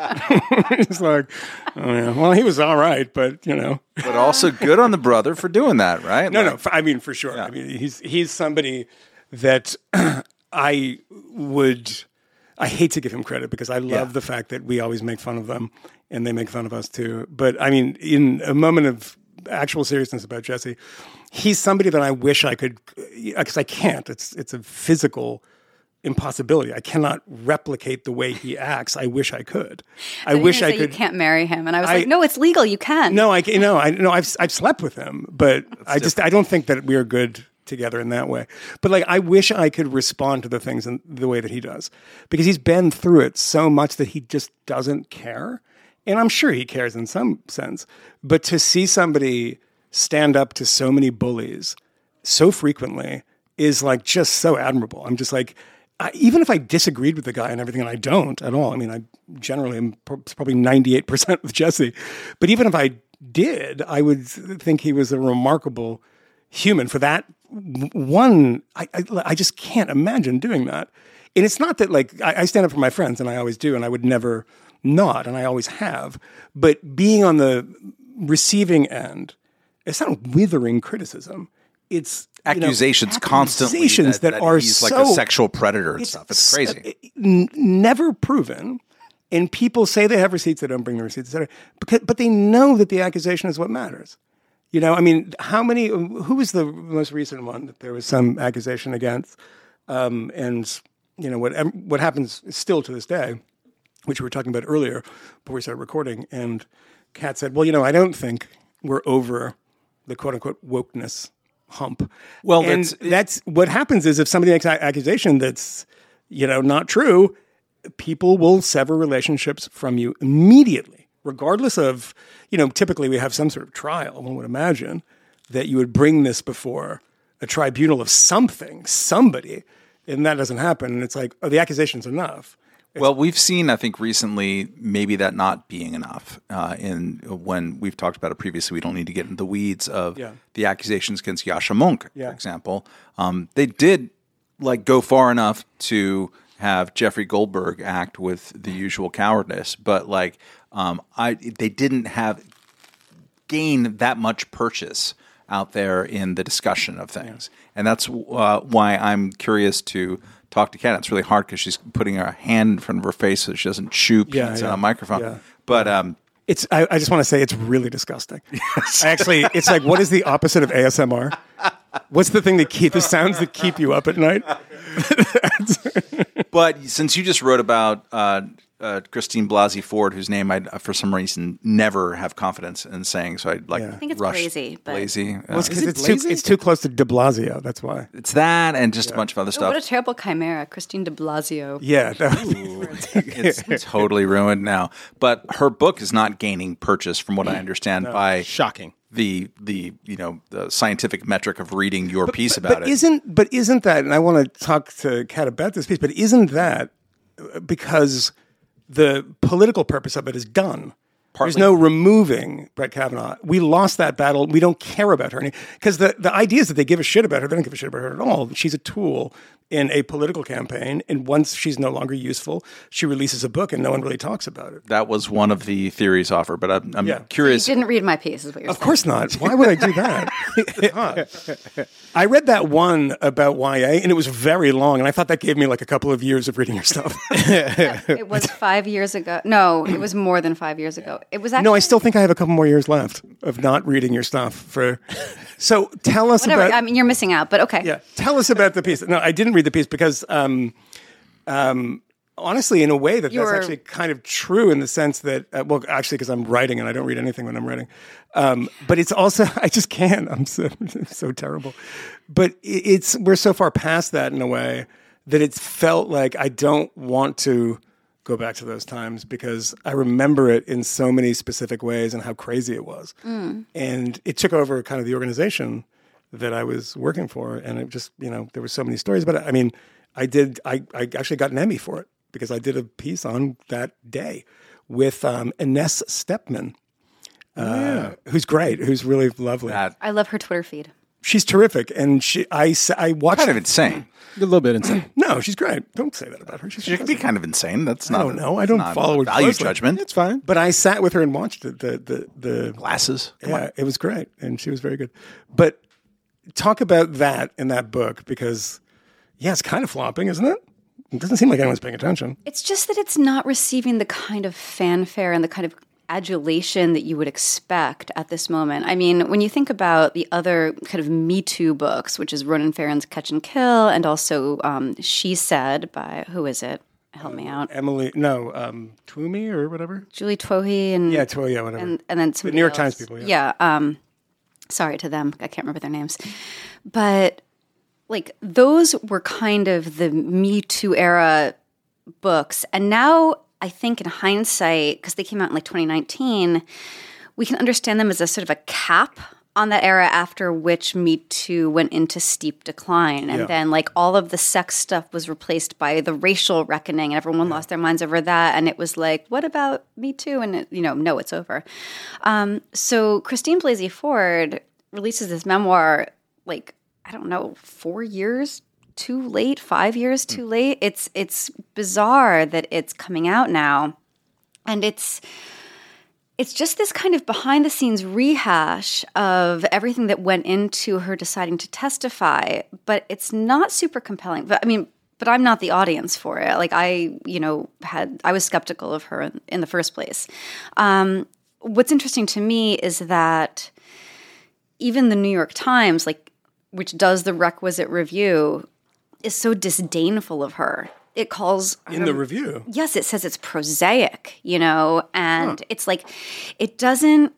It's like, oh yeah, well, he was all right, but you know, but also good on the brother for doing that, right? no, Like, no. f- I mean, for sure. I mean, he's he's somebody that I would. I hate to give him credit because I love Yeah. the fact that we always make fun of them and they make fun of us too. But I mean, in a moment of actual seriousness about Jesse, he's somebody that I wish I could, because I can't. It's it's a physical impossibility. I cannot replicate the way he acts. I wish I could. I You're wish gonna I say could. You can't marry him, and I was I- like, no, it's legal. You can. No, I you know I know I've I've slept with him, but I just I don't think that we are good together in that way. But like I wish I could respond to the things in the way that he does, because he's been through it so much that he just doesn't care. And I'm sure he cares in some sense, but to see somebody stand up to so many bullies so frequently is like just so admirable. I'm just like, I, even if I disagreed with the guy and everything, and I don't at all. I mean, I generally am pro- probably ninety-eight percent with Jesse, but even if I did, I would think he was a remarkable human for that w- one. I, I, I just can't imagine doing that. And it's not that like I, I stand up for my friends, and I always do, and I would never not, and I always have. But being on the receiving end, it's not withering criticism. It's you know, accusations constantly accusations that, that are he's like so a sexual predator and stuff. It's s- crazy. n- never proven. And people say they have receipts, they don't bring the receipts, et cetera. Because, but they know that the accusation is what matters. You know, I mean, how many, who was the most recent one that there was some accusation against? Um, and, you know, what, what happens still to this day, which we were talking about earlier before we started recording. And Kat said, well, you know, I don't think we're over the quote unquote wokeness hump. Well, and that's- that's what happens is if somebody makes an accusation that's, you know, not true, people will sever relationships from you immediately, regardless of, you know, typically we have some sort of trial, one would imagine, that you would bring this before a tribunal of something, somebody, and that doesn't happen. And it's like, oh, the accusation's enough. Well, we've seen, I think, recently maybe that not being enough. Uh, in when we've talked about it previously, we don't need to get into the weeds of Yeah. the accusations against Yasha Monk, Yeah. for example. Um, they did like go far enough to have Jeffrey Goldberg act with the usual cowardice, but like um, I, they didn't have gain that much purchase out there in the discussion of things, and that's uh, why I'm curious to talk to Kat. It's really hard because she's putting her hand in front of her face so she doesn't chew Yeah, peanuts yeah, on a microphone. yeah. But um, It's. I, I just want to say it's really disgusting. Actually, it's like, what is the opposite of A S M R? What's the thing that keep the sounds that keep you up at night? but since you just wrote about uh, uh, Christine Blasey Ford, whose name I for some reason never have confidence in saying, so I'd like Yeah. I think it's rush Blasey, but- Blasey. Uh, Well, it's, 'cause is it it's too. Blasey? It's too close to De Blasio. That's why. It's that and just a bunch of other Oh, stuff. what a terrible chimera, Christine de Blasio. Yeah. it's totally ruined now. But her book is not gaining purchase, from what I understand, by Shocking. the the you know the scientific metric of reading your piece about but it. Isn't but isn't that? And I want to talk to Kat about this piece. But isn't that because the political purpose of it is done? Partly. There's no removing Brett Kavanaugh. We lost that battle. We don't care about her because the the idea is that they give a shit about her. They don't give a shit about her at all. She's a tool in a political campaign, and once she's no longer useful, she releases a book, and no one really talks about it. That was one of the theories offered, but I'm, I'm Yeah. You curious. didn't read my piece, is what you're Of saying. course not. Why would I do that? Huh. I read that one about Y A, and it was very long, and I thought that gave me like a couple of years of reading your stuff. It was five years ago. No, it was more than five years ago. It was actually No, I still think I have a couple more years left of not reading your stuff. For so, tell us whatever. about. I mean, you're missing out, but okay. Yeah, tell us about the piece. No, I didn't read the piece because, um, um, honestly, in a way that You that's were- actually kind of true in the sense that, uh, well, actually, because I'm writing and I don't read anything when I'm writing. Um, but it's also I just can't. I'm so so terrible. But it- it's we're so far past that in a way that it's felt like I don't want to go back to those times because I remember it in so many specific ways and how crazy it was. And it took over kind of the organization that I was working for. And it just, you know, there were so many stories about it. I mean, I did. I, I actually got an Emmy for it because I did a piece on that day with um, Ines Stepman, uh, oh, yeah. who's great, who's really lovely. That, I love her Twitter feed. She's terrific, and she. I I watched. Kind of insane. A little bit insane. No, she's great. Don't say that about her. She's she can be kind of insane. That's I not. don't know. I don't follow her value closely. judgment. It's fine. But I sat with her and watched it. The the the Glasses. Come yeah, on. it was great, and she was very good. But talk about that in that book because yeah, it's kind of flopping, isn't it? It doesn't seem like anyone's paying attention. It's just that it's not receiving the kind of fanfare and the kind of adulation that you would expect at this moment. I mean, when you think about the other kind of Me Too books, which is Ronan Farron's Catch and Kill, and also um, She Said by, who is it? Help me out. Emily, no, um, Twomey or whatever? Julie Twohy and... Yeah, Twomey, yeah, whatever. And, and then the somebody New York else. Times people, yeah. Yeah, um, sorry to them. I can't remember their names. But, like, those were kind of the Me Too era books. And now... I think in hindsight, because they came out in like twenty nineteen, we can understand them as a sort of a cap on that era after which Me Too went into steep decline. And Yeah. then like all of the sex stuff was replaced by the racial reckoning and everyone lost their minds over that. And it was like, what about Me Too? And, it, you know, no, it's over. Um, so Christine Blasey Ford releases this memoir like, I don't know, four years too late, five years too late. It's it's bizarre that it's coming out now. And it's it's just this kind of behind the scenes rehash of everything that went into her deciding to testify, but it's not super compelling. But I mean, but I'm not the audience for it. Like I, you know, had I was skeptical of her in, in the first place. Um, what's interesting to me is that even the New York Times, like, which does the requisite review, is so disdainful of her. It calls... In the review? Yes, it says it's prosaic, you know, and huh. it's like, it doesn't,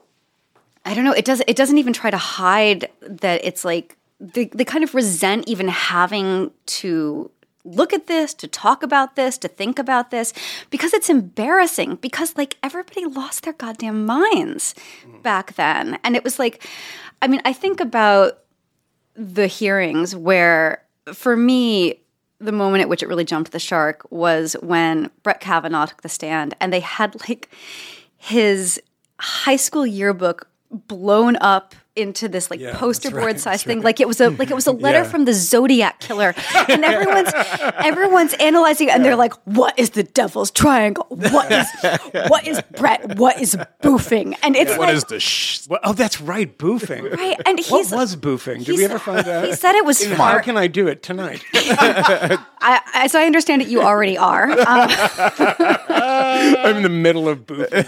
I don't know, it doesn't, it doesn't even try to hide that it's like, they, they kind of resent even having to look at this, to talk about this, to think about this, because it's embarrassing, because like everybody lost their goddamn minds mm. back then. And it was like, I mean, I think about the hearings where, for me, the moment at which it really jumped the shark was when Brett Kavanaugh took the stand and they had like his high school yearbook blown up into this like yeah, poster board right, size thing, right. like it was a like it was a letter yeah. from the Zodiac Killer, and everyone's everyone's analyzing it, and they're like, "What is the Devil's Triangle? What is what is Brett? What is boofing?" And it's yeah. like, what is the sh? Well, oh, that's right, boofing. Right, and what he's was boofing? Did we ever find out? He said it was. How can I do it tonight? I, as I understand it, you already are. Um, I'm in the middle of boofing,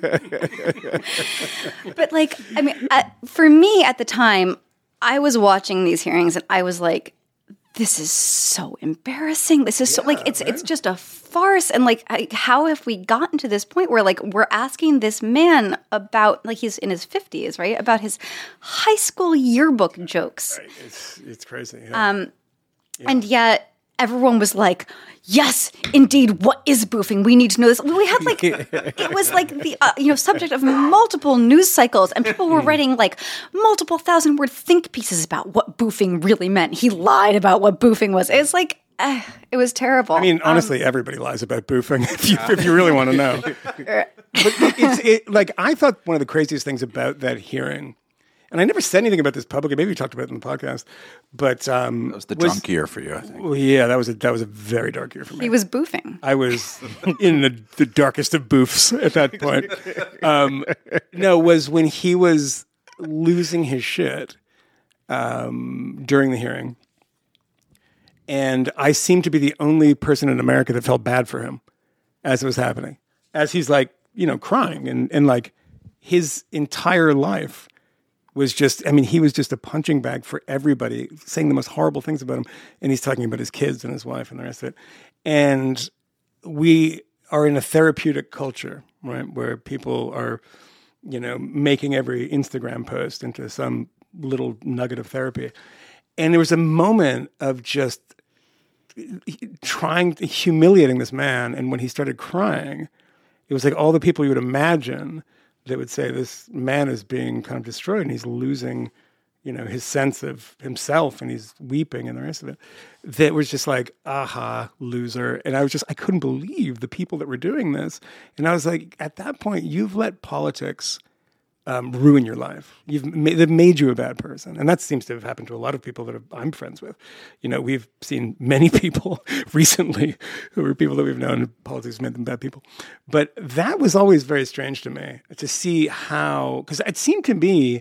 right? But like, I mean, uh, for me at the time, I was watching these hearings and I was like, this is so embarrassing. This is yeah, so like, it's, right? it's just a farce. And like, I, how have we gotten to this point where like, we're asking this man about, like he's in his fifties, right? About his high school yearbook jokes. Right. It's, it's crazy. Yeah. Um, yeah. And yet everyone was like, yes, indeed, what is boofing? We need to know this. We had like, it was like the, uh, you know, subject of multiple news cycles, and people were writing like multiple thousand word think pieces about what boofing really meant. He lied about what boofing was. It's like, uh, it was terrible. I mean, honestly, um, everybody lies about boofing if you, if you really want to know. But it's it, like, I thought one of the craziest things about that hearing, and I never said anything about this publicly. Maybe we talked about it in the podcast, but um, that was the drunk was, year for you, I think. Well, yeah, that was a that was a very dark year for me. He was boofing. I was in the, the darkest of boofs at that point. Um, no, was when he was losing his shit um, during the hearing, and I seemed to be the only person in America that felt bad for him as it was happening, as he's like, you know, crying and and like his entire life was just, I mean, he was just a punching bag for everybody, saying the most horrible things about him. And he's talking about his kids and his wife and the rest of it. And we are in a therapeutic culture, right, where people are, you know, making every Instagram post into some little nugget of therapy. And there was a moment of just trying, humiliating this man. And when he started crying, it was like all the people you would imagine that would say this man is being kind of destroyed and he's losing, you know, his sense of himself, and he's weeping and the rest of it, that was just like, aha, loser. And I was just, I couldn't believe the people that were doing this. And I was like, at that point, you've let politics um, ruin your life. You've made, they've made you a bad person. And that seems to have happened to a lot of people that I'm friends with. You know, we've seen many people recently who are people that we've known, politics made them bad people. But that was always very strange to me, to see how, because it seemed to me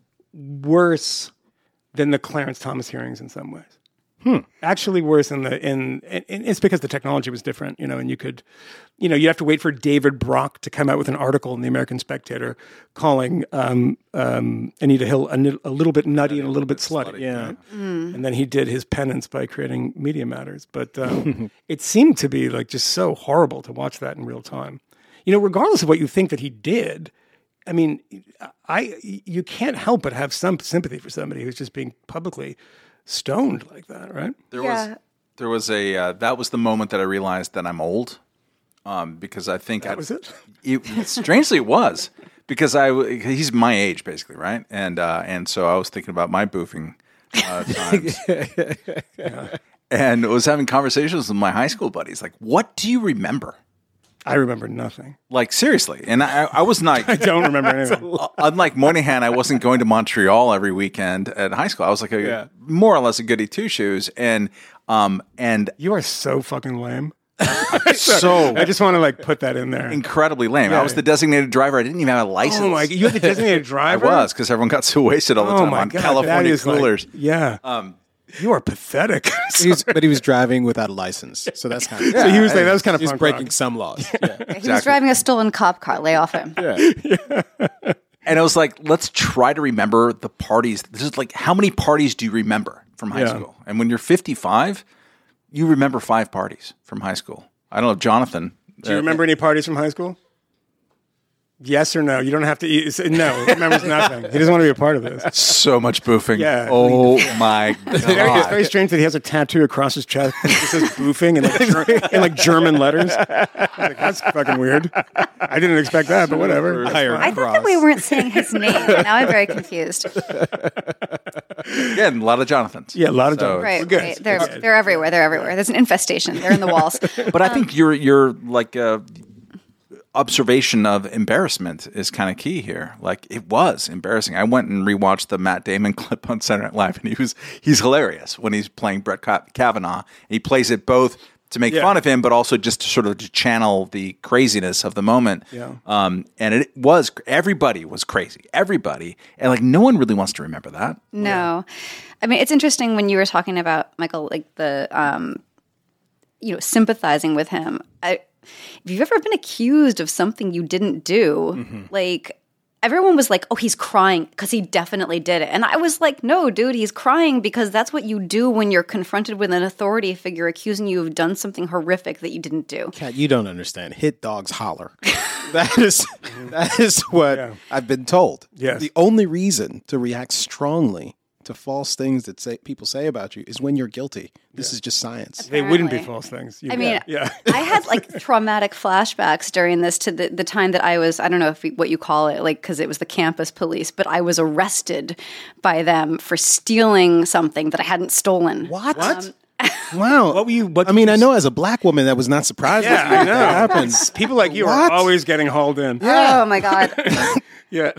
worse than the Clarence Thomas hearings in some ways. Hmm. Actually worse in the, in, and it's because the technology was different, you know, and you could, you know, you have to wait for David Brock to come out with an article in the American Spectator calling um, um, Anita Hill a, a little bit nutty and a little bit slutty. Yeah. Right? Mm. And then he did his penance by creating Media Matters. But um, it seemed to be like just so horrible to watch that in real time. You know, regardless of what you think that he did, I mean, I you can't help but have some sympathy for somebody who's just being publicly stoned like that, right? There Yeah. was there was a uh, that was the moment that I realized that I'm old, um, because I think That I, was it? it. Strangely, it was because I w- he's my age basically, right? And uh, and so I was thinking about my boofing uh, times, yeah. and was having conversations with my high school buddies. Like, what do you remember? I remember nothing. Like seriously, and I, I was not. I don't remember anything. Unlike Moynihan, I wasn't going to Montreal every weekend at high school. I was like a Yeah. more or less a goody two shoes, and um and You are so fucking lame. so I just want to like put that in there. incredibly lame. Yeah. I was the designated driver. I didn't even have a license. Oh my! You had the designated I driver. was because everyone got so wasted all the Oh time my on God, that California is like- coolers. yeah. Um, you are pathetic. He was, but he was driving without a license, so that's kind of so he was like, that was kind of he's punk breaking rock. some laws. Yeah. He was driving a stolen cop car. Lay off him. And I was like, let's try to remember the parties. This is like, how many parties do you remember from high Yeah. school? And when you're fifty-five, you remember five parties from high school. I don't know, Jonathan. Do you remember any parties from high school? Yes or no? You don't have to eat. No, he remembers nothing. He doesn't want to be a part of this. So much boofing. Yeah. Oh my It's very, it's God. very strange that he has a tattoo across his chest that says "boofing" in like, ger- in like German letters. I was like, that's fucking weird. I didn't expect that, but whatever. That's Iron fine. I thought that we weren't saying his name. Now I'm very confused. Again, a lot of Jonathans. Yeah, a lot of So- times. Right, We're good. right. They're they're everywhere. They're everywhere. There's an infestation. They're in the walls. But I think your your like uh, observation of embarrassment is kind of key here. Like it was embarrassing. I went and rewatched the Matt Damon clip on Saturday Night Live, and he was he's hilarious when he's playing Brett Ka- Kavanaugh. He plays it both to make Yeah. fun of him, but also just to sort of to channel the craziness of the moment. Yeah. Um, and it was everybody was crazy, everybody, and like no one really wants to remember that. No. I mean, it's interesting when you were talking about, Michael, like the, um, you know, sympathizing with him. I, if you've ever been accused of something you didn't do, Mm-hmm. like, everyone was like, oh, he's crying because he definitely did it. And I was like, no, dude, he's crying because that's what you do when you're confronted with an authority figure accusing you of done something horrific that you didn't do. Cat, you don't understand. Hit dogs holler. That is that is what Yeah. I've been told. Yes. The only reason to react strongly to false things that say people say about you is when you're guilty. This is just science. They wouldn't be Apparently. false things. You- I mean, yeah. I had like traumatic flashbacks during this to the, the time that I was, I don't know if we, what you call it, like, because it was the campus police, but I was arrested by them for stealing something that I hadn't stolen. What? What? Wow. What were you? What I mean, did I you know as a black woman that was not surprising. Yeah, I know. That happens. People like you What? are always getting hauled in. Oh my God. Yeah.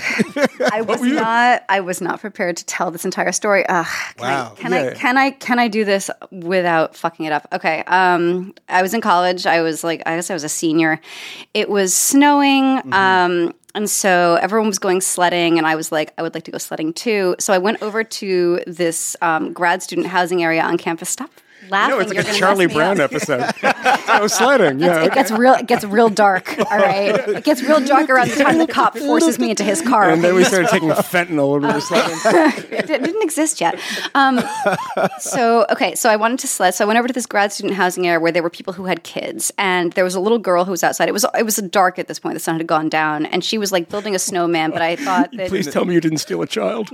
I was not I was not prepared to tell this entire story. Ugh, can Wow. I, can Yeah. I can I can I do this without fucking it up? Okay. Um I was in college. I was like I guess I was a senior. It was snowing. Mm-hmm. Um and so everyone was going sledding, and I was like, I would like to go sledding too. So I went over to this um, grad student housing area on campus. Stop laughing. No, it's like You're a gonna Charlie mess me Brown up. episode. Oh, sledding. Yeah. It gets real. It gets real dark. All right, it gets real dark around the time the cop forces me into his car. And then we started taking fentanyl when we were sledding. It didn't exist yet. Um, so, okay, so I wanted to sled. So I went over to this grad student housing area where there were people who had kids, and there was a little girl who was outside. It was it was dark at this point. The sun had gone down, and she was like building a snowman. But I thought that Please tell me you didn't steal a child. no,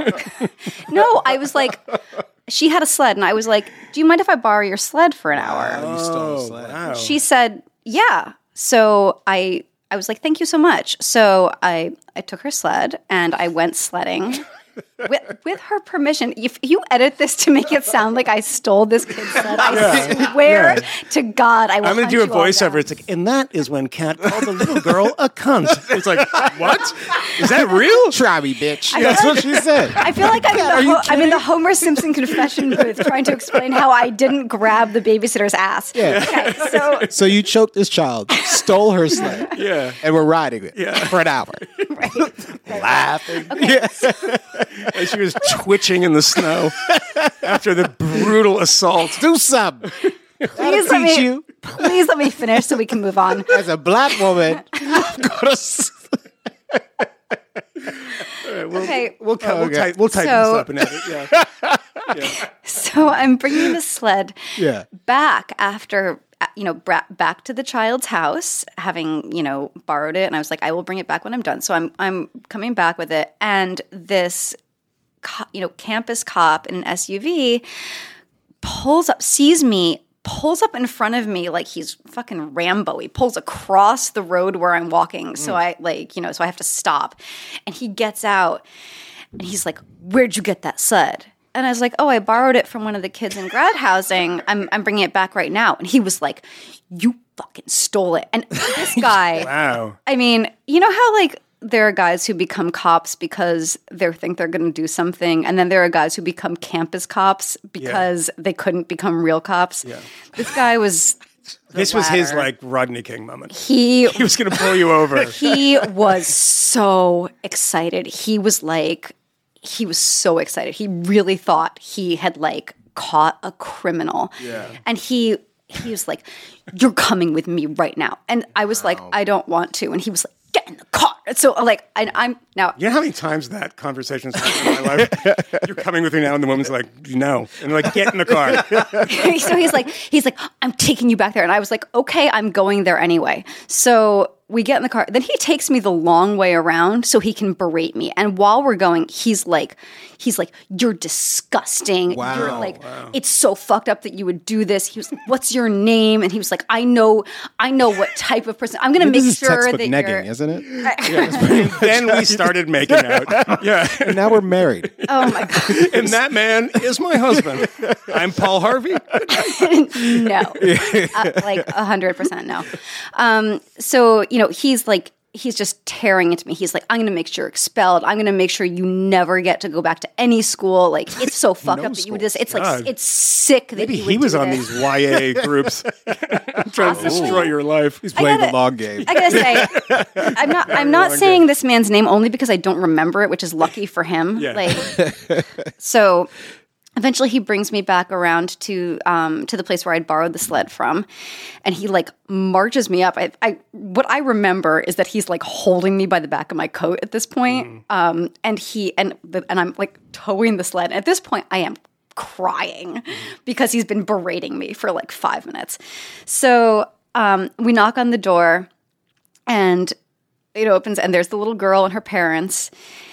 no. I was like, she had a sled, and I was like, do you mind if I borrow your sled for an hour? You stole a sled. Wow. She said, yeah. So I I was like, thank you so much. So I I took her sled and I went sledding with, with her permission. If you edit this to make it sound like I stole this kid's sled, I Yeah. swear Yeah. to God, I will. I'm going hunt to do a you all voiceover. down. It's like, and that is when Kat called the little girl a cunt. It's like, what? Is that real? Try me, bitch. I That's feel what she said. I feel like I'm in, Are the you Ho- I'm in the Homer Simpson confession booth trying to explain how I didn't grab the babysitter's ass. Yeah. Okay, so So you choked this child, stole her sled, Yeah. and we're riding it Yeah. for an hour. Laughing. And she was twitching in the snow after the brutal assault. Do something. please let teach me you. please let me finish so we can move on. As a black woman, I'm gonna s- Okay, We'll, cut, we'll, Okay. tight, we'll tighten So- this up and edit. Yeah. so I'm bringing the sled yeah. back after uh, you know bra- back to the child's house, having you know borrowed it, and I was like, I will bring it back when I'm done. So I'm I'm coming back with it, and this co- you know campus cop in an S U V pulls up, sees me, pulls up in front of me like he's fucking Rambo. He pulls across the road where I'm walking, so I like you know so I have to stop, and he gets out, and he's like, "Where'd you get that sled?" And I was like, oh, I borrowed it from one of the kids in grad housing. I'm I'm bringing it back right now. And he was like, you fucking stole it. And this guy, Wow. I mean, you know how like there are guys who become cops because they think they're going to do something, and then there are guys who become campus cops because they couldn't become real cops. Yeah. This guy was. the This was his latter. like Rodney King moment. He He was going to pull you over. he was so excited. He was like, he was so excited. He really thought he had like caught a criminal. Yeah. And he he was like, you're coming with me right now. And I was like, I don't want to. And he was like, get in the car. And so like, and I'm now. You know how many times that conversation's happened in my life? You're coming with me now, and the woman's like, no. And they're like, get in the car. So he's like, he's like, I'm taking you back there. And I was like, okay, I'm going there anyway. So we get in the car. Then he takes me the long way around so he can berate me. And while we're going, he's like, he's like, you're disgusting. Wow, You're like, it's so fucked up that you would do this. He was like, what's your name? And he was like, I know, I know what type of person. I'm going to This make is sure textbook that negging, you're. isn't it? And then we started making out. Yeah. And now we're married. Oh my God. And that man is my husband. I'm Paul Harvey. No, uh, like a hundred percent no. Um, so you know, he's like, he's just tearing into me. He's like, I'm going to make sure you're expelled. I'm going to make sure you never get to go back to any school. Like, it's so fucked No up that you would just. It's God. like it's sick that Maybe you he would was do on this. these Y A groups trying to destroy your life. He's playing gotta- the long game. I gotta say, I'm not. I'm not saying this man's name only because I don't remember it, which is lucky for him. Yeah. Like, so eventually he brings me back around to um, to the place where I'd borrowed the sled from, and he like marches me up. I, I what I remember is that he's like holding me by the back of my coat at this point, um, and he and the, and I'm like towing the sled. And at this point, I am crying because he's been berating me for like five minutes. So um, we knock on the door, and it opens, and there's the little girl and her parents,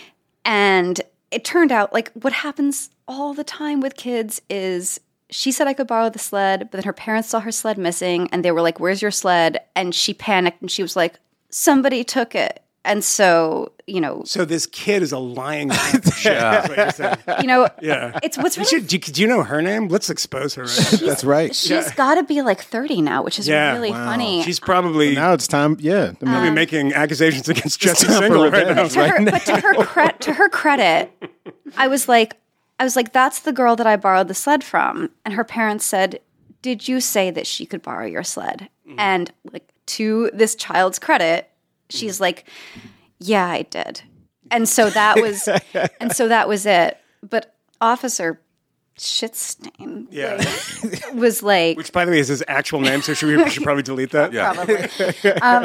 and it turned out like what happens all the time with kids is she said I could borrow the sled, but then her parents saw her sled missing and they were like, where's your sled? And she panicked and she was like, somebody took it. And so, you know, So this kid is a lying piece of shit. That's what you're saying. you know, Yeah. it's what's You really, should, do, you, do you know her name? Let's expose her. Right now. That's right. she's got to be like thirty now, which is Yeah, really wow. funny. She's probably, Now it's time. Yeah. I mean, probably making accusations against Jesse time for Single right revenge, now. to her, but to her cre- to her credit, I was like, I was like, that's the girl that I borrowed the sled from, and her parents said, "Did you say that she could borrow your sled?" Mm. And like to this child's credit, she's like, "Yeah, I did," and so that was, and so that was it. But Officer Shitstain, Yeah. like, was like, Which, by the way, is his actual name, so should we, we should probably delete that? Yeah. probably um,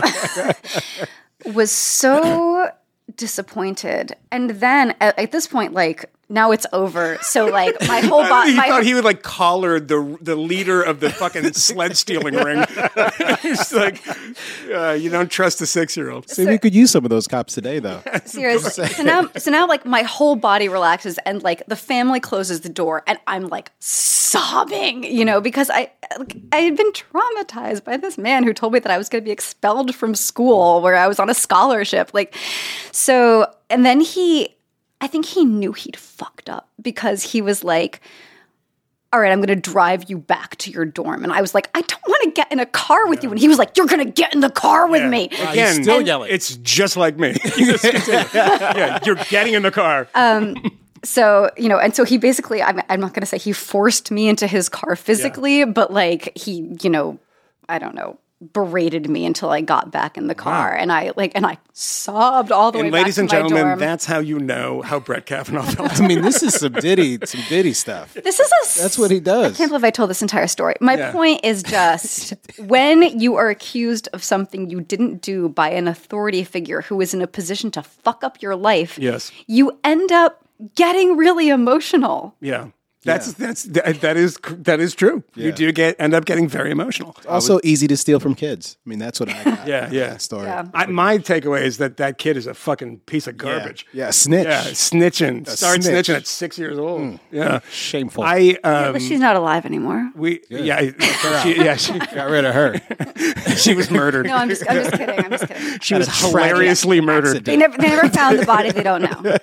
was so disappointed. And then at, at this point, like, now it's over. So like my whole body, He my thought he would like collar the the leader of the fucking sled stealing ring. He's like, uh, you don't trust a six year old. see, we could use some of those cops today, though. seriously. So now, so now like my whole body relaxes and like the family closes the door and I'm like sobbing, you know, because I like, I had been traumatized by this man who told me that I was going to be expelled from school where I was on a scholarship. Like, so, and then he, I think he knew he'd fucked up because he was like, all right, I'm going to drive you back to your dorm. And I was like, I don't want to get in a car with you. And he was like, you're going to get in the car with Yeah. me. Again, still and yelling. It's just like me. You just continue. Yeah, you're getting in the car. So, you know, and so he basically, I'm, I'm not going to say he forced me into his car physically, but like he, you know, I don't know, berated me until I got back in the car. And I like, and I sobbed all the and way ladies back and to my gentlemen, dorm. that's how you know how Brett Kavanaugh felt. I mean, this is some Diddy, some Diddy stuff. This is a. That's what he does. I can't believe I told this entire story. My Yeah. point is just when you are accused of something you didn't do by an authority figure who is in a position to fuck up your life, Yes. you end up getting really emotional. Yeah. That's that's that, that is that is true. You do get end up getting very emotional. Also easy to steal from kids. I mean, that's what I got. Yeah, yeah. That story. Yeah. I, my takeaway is that that kid is a fucking piece of garbage. Yeah, snitch. Yeah, snitching. Started snitch. snitching at six years old. Yeah, Shameful. I um, But she's not alive anymore. we yeah she, yeah she, got rid of her. she was murdered. No, I'm just, I'm just kidding. I'm just kidding. she was a tragic hilariously murdered. They never, they never found the body. They don't know.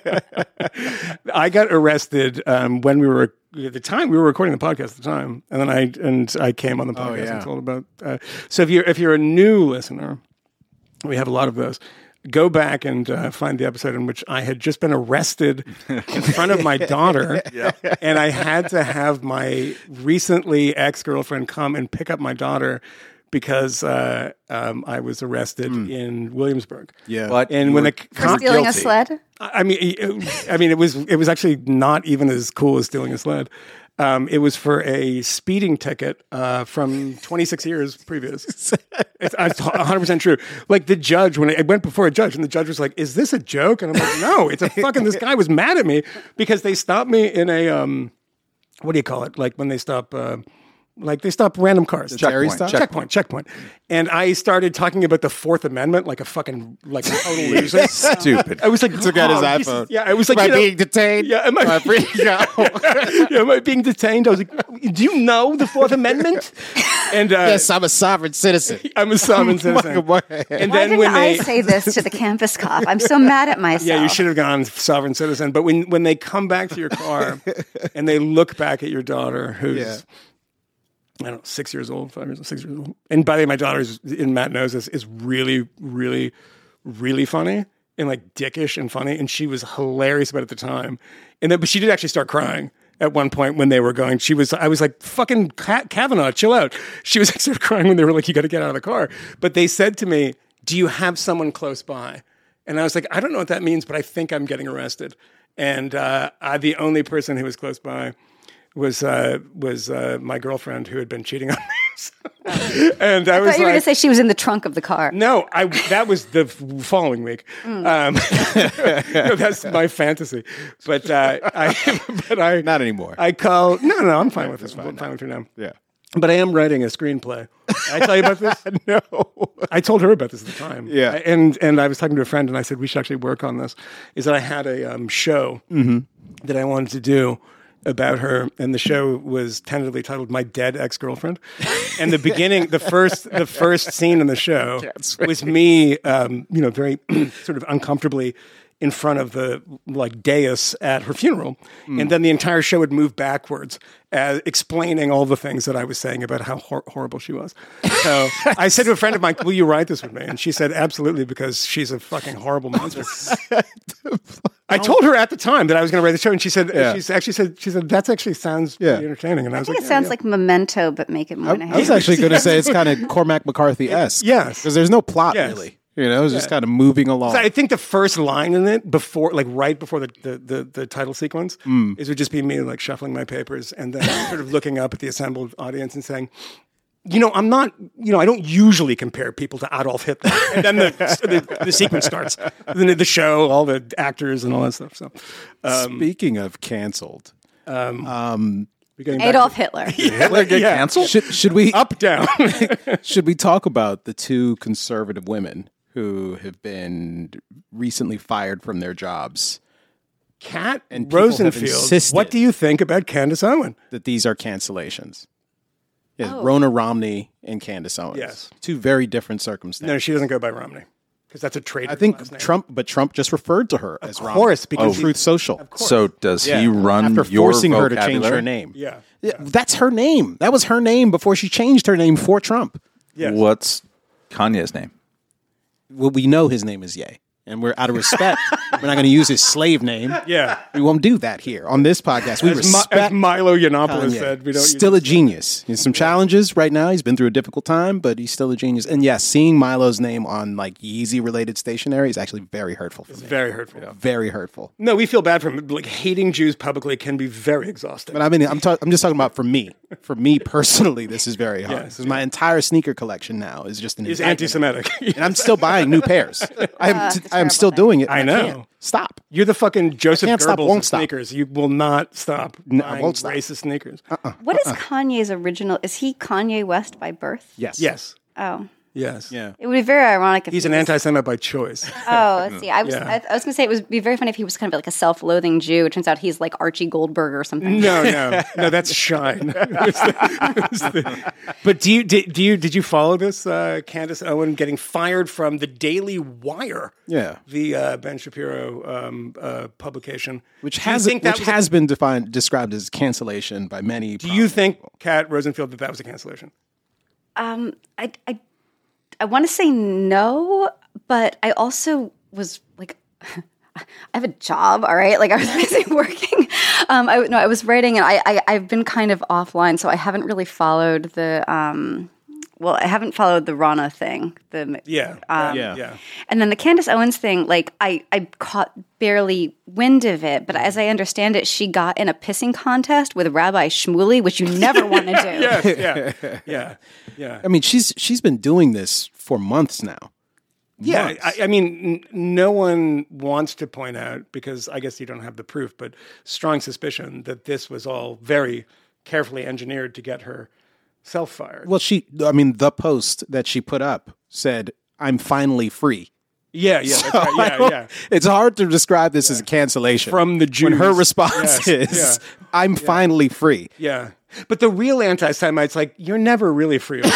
I got arrested um, when we were at the time we were recording the podcast at the time, and then I and I came on the podcast yeah. and told about. Uh, so if you're if you're a new listener, we have a lot of those. Go back and uh, find the episode in which I had just been arrested in front of my daughter, and I had to have my recently ex girlfriend come and pick up my daughter because uh, um, I was arrested in Williamsburg. Yeah. But And you when were- the For con- stealing a guilty. sled? I mean, it, I mean, it was it was actually not even as cool as stealing a sled. Um, it was for a speeding ticket uh, from twenty-six years previous. It's, it's one hundred percent true. Like the judge, when it, it went before a judge, and the judge was like, "Is this a joke?" And I'm like, "No, it's a fucking." This guy was mad at me because they stopped me in a um, what do you call it? Like when they stop. Uh, Like they stop random cars. Terry Checkpoint, stop? checkpoint, checkpoint. And I started talking about the Fourth Amendment like a fucking like a total loser. Stupid. I was like, Took out his oh, he's- iPhone. Yeah, I was like, Am I you know, being detained? Yeah, am I, Am I free to go? yeah, am I being detained? I was like, do you know the Fourth Amendment? And uh, Yes, I'm a sovereign citizen. I'm a sovereign citizen. Boy. And Why then didn't when I they, say this to the campus cop? I'm so mad at myself. yeah, you should have gone sovereign citizen. But when when they come back to your car and they look back at your daughter, who's Yeah. I don't know, six years old, five years old, six years old. And by the way, my daughter's, and Matt knows this, is really, really, really funny and like dickish and funny. And she was hilarious about it at the time. And then, but she did actually start crying at one point when they were going. She was, I was like, fucking Ka- Kavanaugh, chill out. She was like, sort of crying when they were like, you got to get out of the car. But they said to me, do you have someone close by? And I was like, I don't know what that means, but I think I'm getting arrested. And uh, I, the only person who was close by was uh, was uh, my girlfriend who had been cheating on me. And I, I was thought you were going like, to say she was in the trunk of the car. no, I that was the f- following week. Um, no, that's my fantasy. But uh, I, but I Not anymore. I call no, no, I'm fine with this. I'm fine with her now. Yeah. But I am writing a screenplay. Did I tell you about this? No. I told her about this at the time. Yeah. I- and and I was talking to a friend, and I said we should actually work on this. Is that I had a um, show that I wanted to do about her, and the show was tentatively titled "My Dead Ex-Girlfriend." And the beginning, the first, the first scene in the show was me, um, you know, very sort of uncomfortably in front of the like dais at her funeral, and then the entire show would move backwards, uh, explaining all the things that I was saying about how hor- horrible she was. So I said to a friend of mine, "Will you write this with me?" And she said, "Absolutely," because she's a fucking horrible monster. I told her at the time that I was going to write the show, and she said, Yeah. "She actually said, she said that actually sounds Yeah. pretty entertaining." And I, I was think like, it yeah, sounds yeah. like Memento, but make it more I, entertaining. I was actually going to say it's kind of Cormac McCarthy-esque. Yes. Because there's no plot, Yes. really. You know, it's just kind of moving along. So I think the first line in it, before, like right before the the, the, the title sequence, is would just be me like shuffling my papers and then sort of looking up at the assembled audience and saying, "You know, I'm not. You know, I don't usually compare people to Adolf Hitler." And then the the, the sequence starts, then the, the show, all the actors and all that stuff. So, um, Speaking of canceled, we're getting back Adolf to- Hitler. Hitler get Yeah. canceled? should, should we up down. should we talk about the two conservative women who have been recently fired from their jobs? Kat And people have Rosenfield. insisted- What do you think about Candace Owen? That these are cancellations. Yes, Oh. Rona Romney and Candace Owens. Yes. Two very different circumstances. No, she doesn't go by Romney. because that's a traitor. I think Trump, but Trump just referred to her as Ronna. Of course, because on Truth Social. So does Yeah. he run after your forcing her to change vocabulary? her name? Yeah. Yeah, that's her name. That was her name before she changed her name for Trump. Yes. What's Kanye's name? Well, we know his name is Ye, and we're out of respect. We're not going to use his slave name. Yeah. We won't do that here on this podcast. We As, Mi- respect as Milo Yiannopoulos Kanye. said, we don't still use a genius. He has some challenges right now. He's been through a difficult time, but he's still a genius. And yes, seeing Milo's name on like Yeezy related stationery is actually very hurtful for me. very hurtful. Very hurtful. No, we feel bad for him. Like hating Jews publicly can be very exhausting. But I mean, I'm ta- I'm just talking about for me. For me personally, this is very hard. Yes, Because my entire sneaker collection now is just an He's indictment. anti-Semitic. And I'm still buying new pairs. I'm, Uh, t- it's a I'm terrible still thing. doing it. I and know. can't Stop. You're the fucking Joseph can't stop, Goebbels won't of stop. sneakers. You will not stop No, I buying won't stop. racist sneakers. What is Kanye's original? Is he Kanye West by birth? Yes. Yes. Oh. Yes. Yeah. It would be very ironic if He's he an was- anti-Semite by choice. Oh, let's see. I was Yeah. I, I was going to say it would be very funny if he was kind of like a self-loathing Jew. It turns out he's like Archie Goldberg or something. No, no, no. That's Shine. It was the- it was the- but do you did, do you did you follow this? Uh, Candace Owen getting fired from the Daily Wire. Yeah. The uh, Ben Shapiro um, uh, publication, Which Do you has think that which was a- has been defined described as cancellation by many. Do you think, Kat Rosenfield, that that was a cancellation? Um, I, I, I want to say no, but I also was like, I have a job, all right? Like I was busy working. Um, I no, I was writing, and I, I I've been kind of offline, so I haven't really followed the. Um, well, I haven't followed the Ronna thing. The Yeah, Um, yeah, yeah. And then the Candace Owens thing, like I, I caught barely wind of it, but as I understand it, she got in a pissing contest with Rabbi Shmuley, which you never want to do. Yes, yeah, yeah, yeah. I mean, she's she's been doing this for months now. Yeah, Months. I, I mean, n- no one wants to point out, because I guess you don't have the proof, but strong suspicion that this was all very carefully engineered to get her self fired. Well, she. I mean, the post that she put up said, "I'm finally free." Yeah, yeah, that's So right. I yeah, don't- yeah. It's hard to describe this as a cancellation From the Jews. When her response Yes, is, yeah. "I'm finally free." Yeah. But the real anti-Semites, like, you're never really free of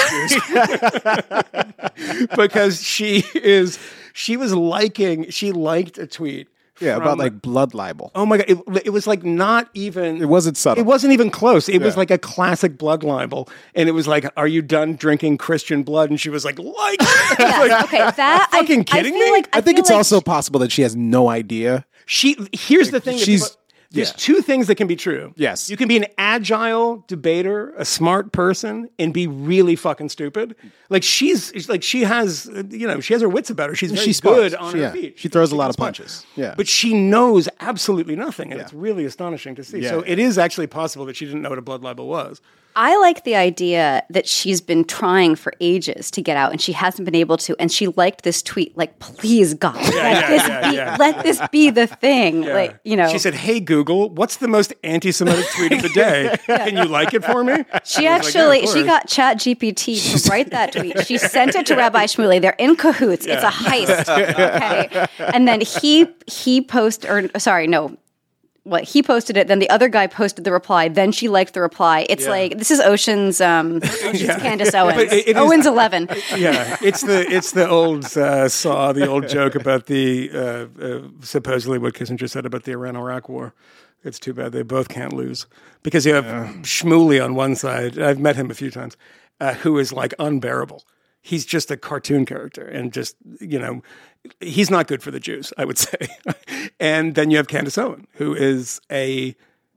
Jews. Because she is, she was liking, she liked a tweet. Yeah, from- about like blood libel. oh my God, it, it was like not even. It wasn't subtle. It wasn't even close. It was Yeah. like a classic blood libel. And it was like, are you done drinking Christian blood? And she was like, like, Yeah, okay, that I, fucking kidding I feel me? Like, I think feel it's like also possible that she has no idea. she, here's the thing. that she's- people- There's yeah. two things that can be true. Yes. You can be an agile debater, a smart person, and be really fucking stupid. Like she's like she has, uh, you know, she has her wits about her. She's very She's good smart. on She- her yeah. feet. She throws a lot can of spot. punches. Yeah. But she knows absolutely nothing, and Yeah. it's really astonishing to see. Yeah. So it is actually possible that she didn't know what a blood libel was. I like the idea that she's been trying for ages to get out and she hasn't been able to. And she liked this tweet, like, please God, let, yeah, this yeah, be, yeah. let this be the thing. Like, you know, She said, "Hey Google, what's the most anti-Semitic tweet of the day? Can you like it for me?" she I was like, "Yeah, actually, of she course." got Chat G P T to write that tweet. She sent it to Rabbi Shmuley. They're in cahoots. It's a heist. Okay. And then he, he posted, or sorry, no. What he posted it, then the other guy posted the reply. Then she liked the reply. It's Yeah. like this is Ocean's, um, Ocean's Candace Owens. But it- it is- Owens eleven. Yeah, it's the it's the old uh, saw the old joke about the uh, uh, supposedly what Kissinger said about the Iran-Iraq war. It's too bad they both can't lose because you have Shmuley on one side. I've met him a few times, uh, who is like unbearable. He's just a cartoon character, and just you know, he's not good for the Jews, I would say. And then you have Candace Owen, who is a,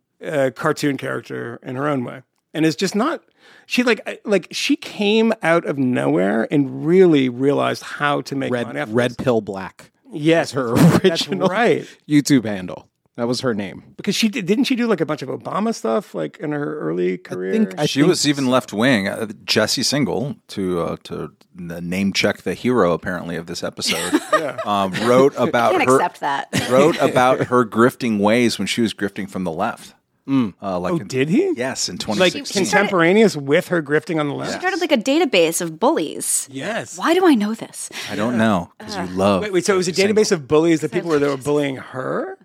a cartoon character in her own way, and is just not. She like like she came out of nowhere and really realized how to make money. Red after Red this. Pill Black. Yes, Her that's original right. YouTube handle. That was her name. Because she did, didn't she do like a bunch of Obama stuff like in her early career? think I She was even left wing. Uh, Jesse Single, to uh, to name check the hero apparently of this episode, um, wrote I about can't her accept that. wrote about her grifting ways when she was grifting from the left. Uh, like oh, in- did he? Yes, in twenty Like sixteen. contemporaneous with her grifting on the She left. started like a database of bullies. Yes. Why do I know this? I don't know because you love. Wait, wait. So it was a Jesse database Singal. of bullies that people were that were bullying her.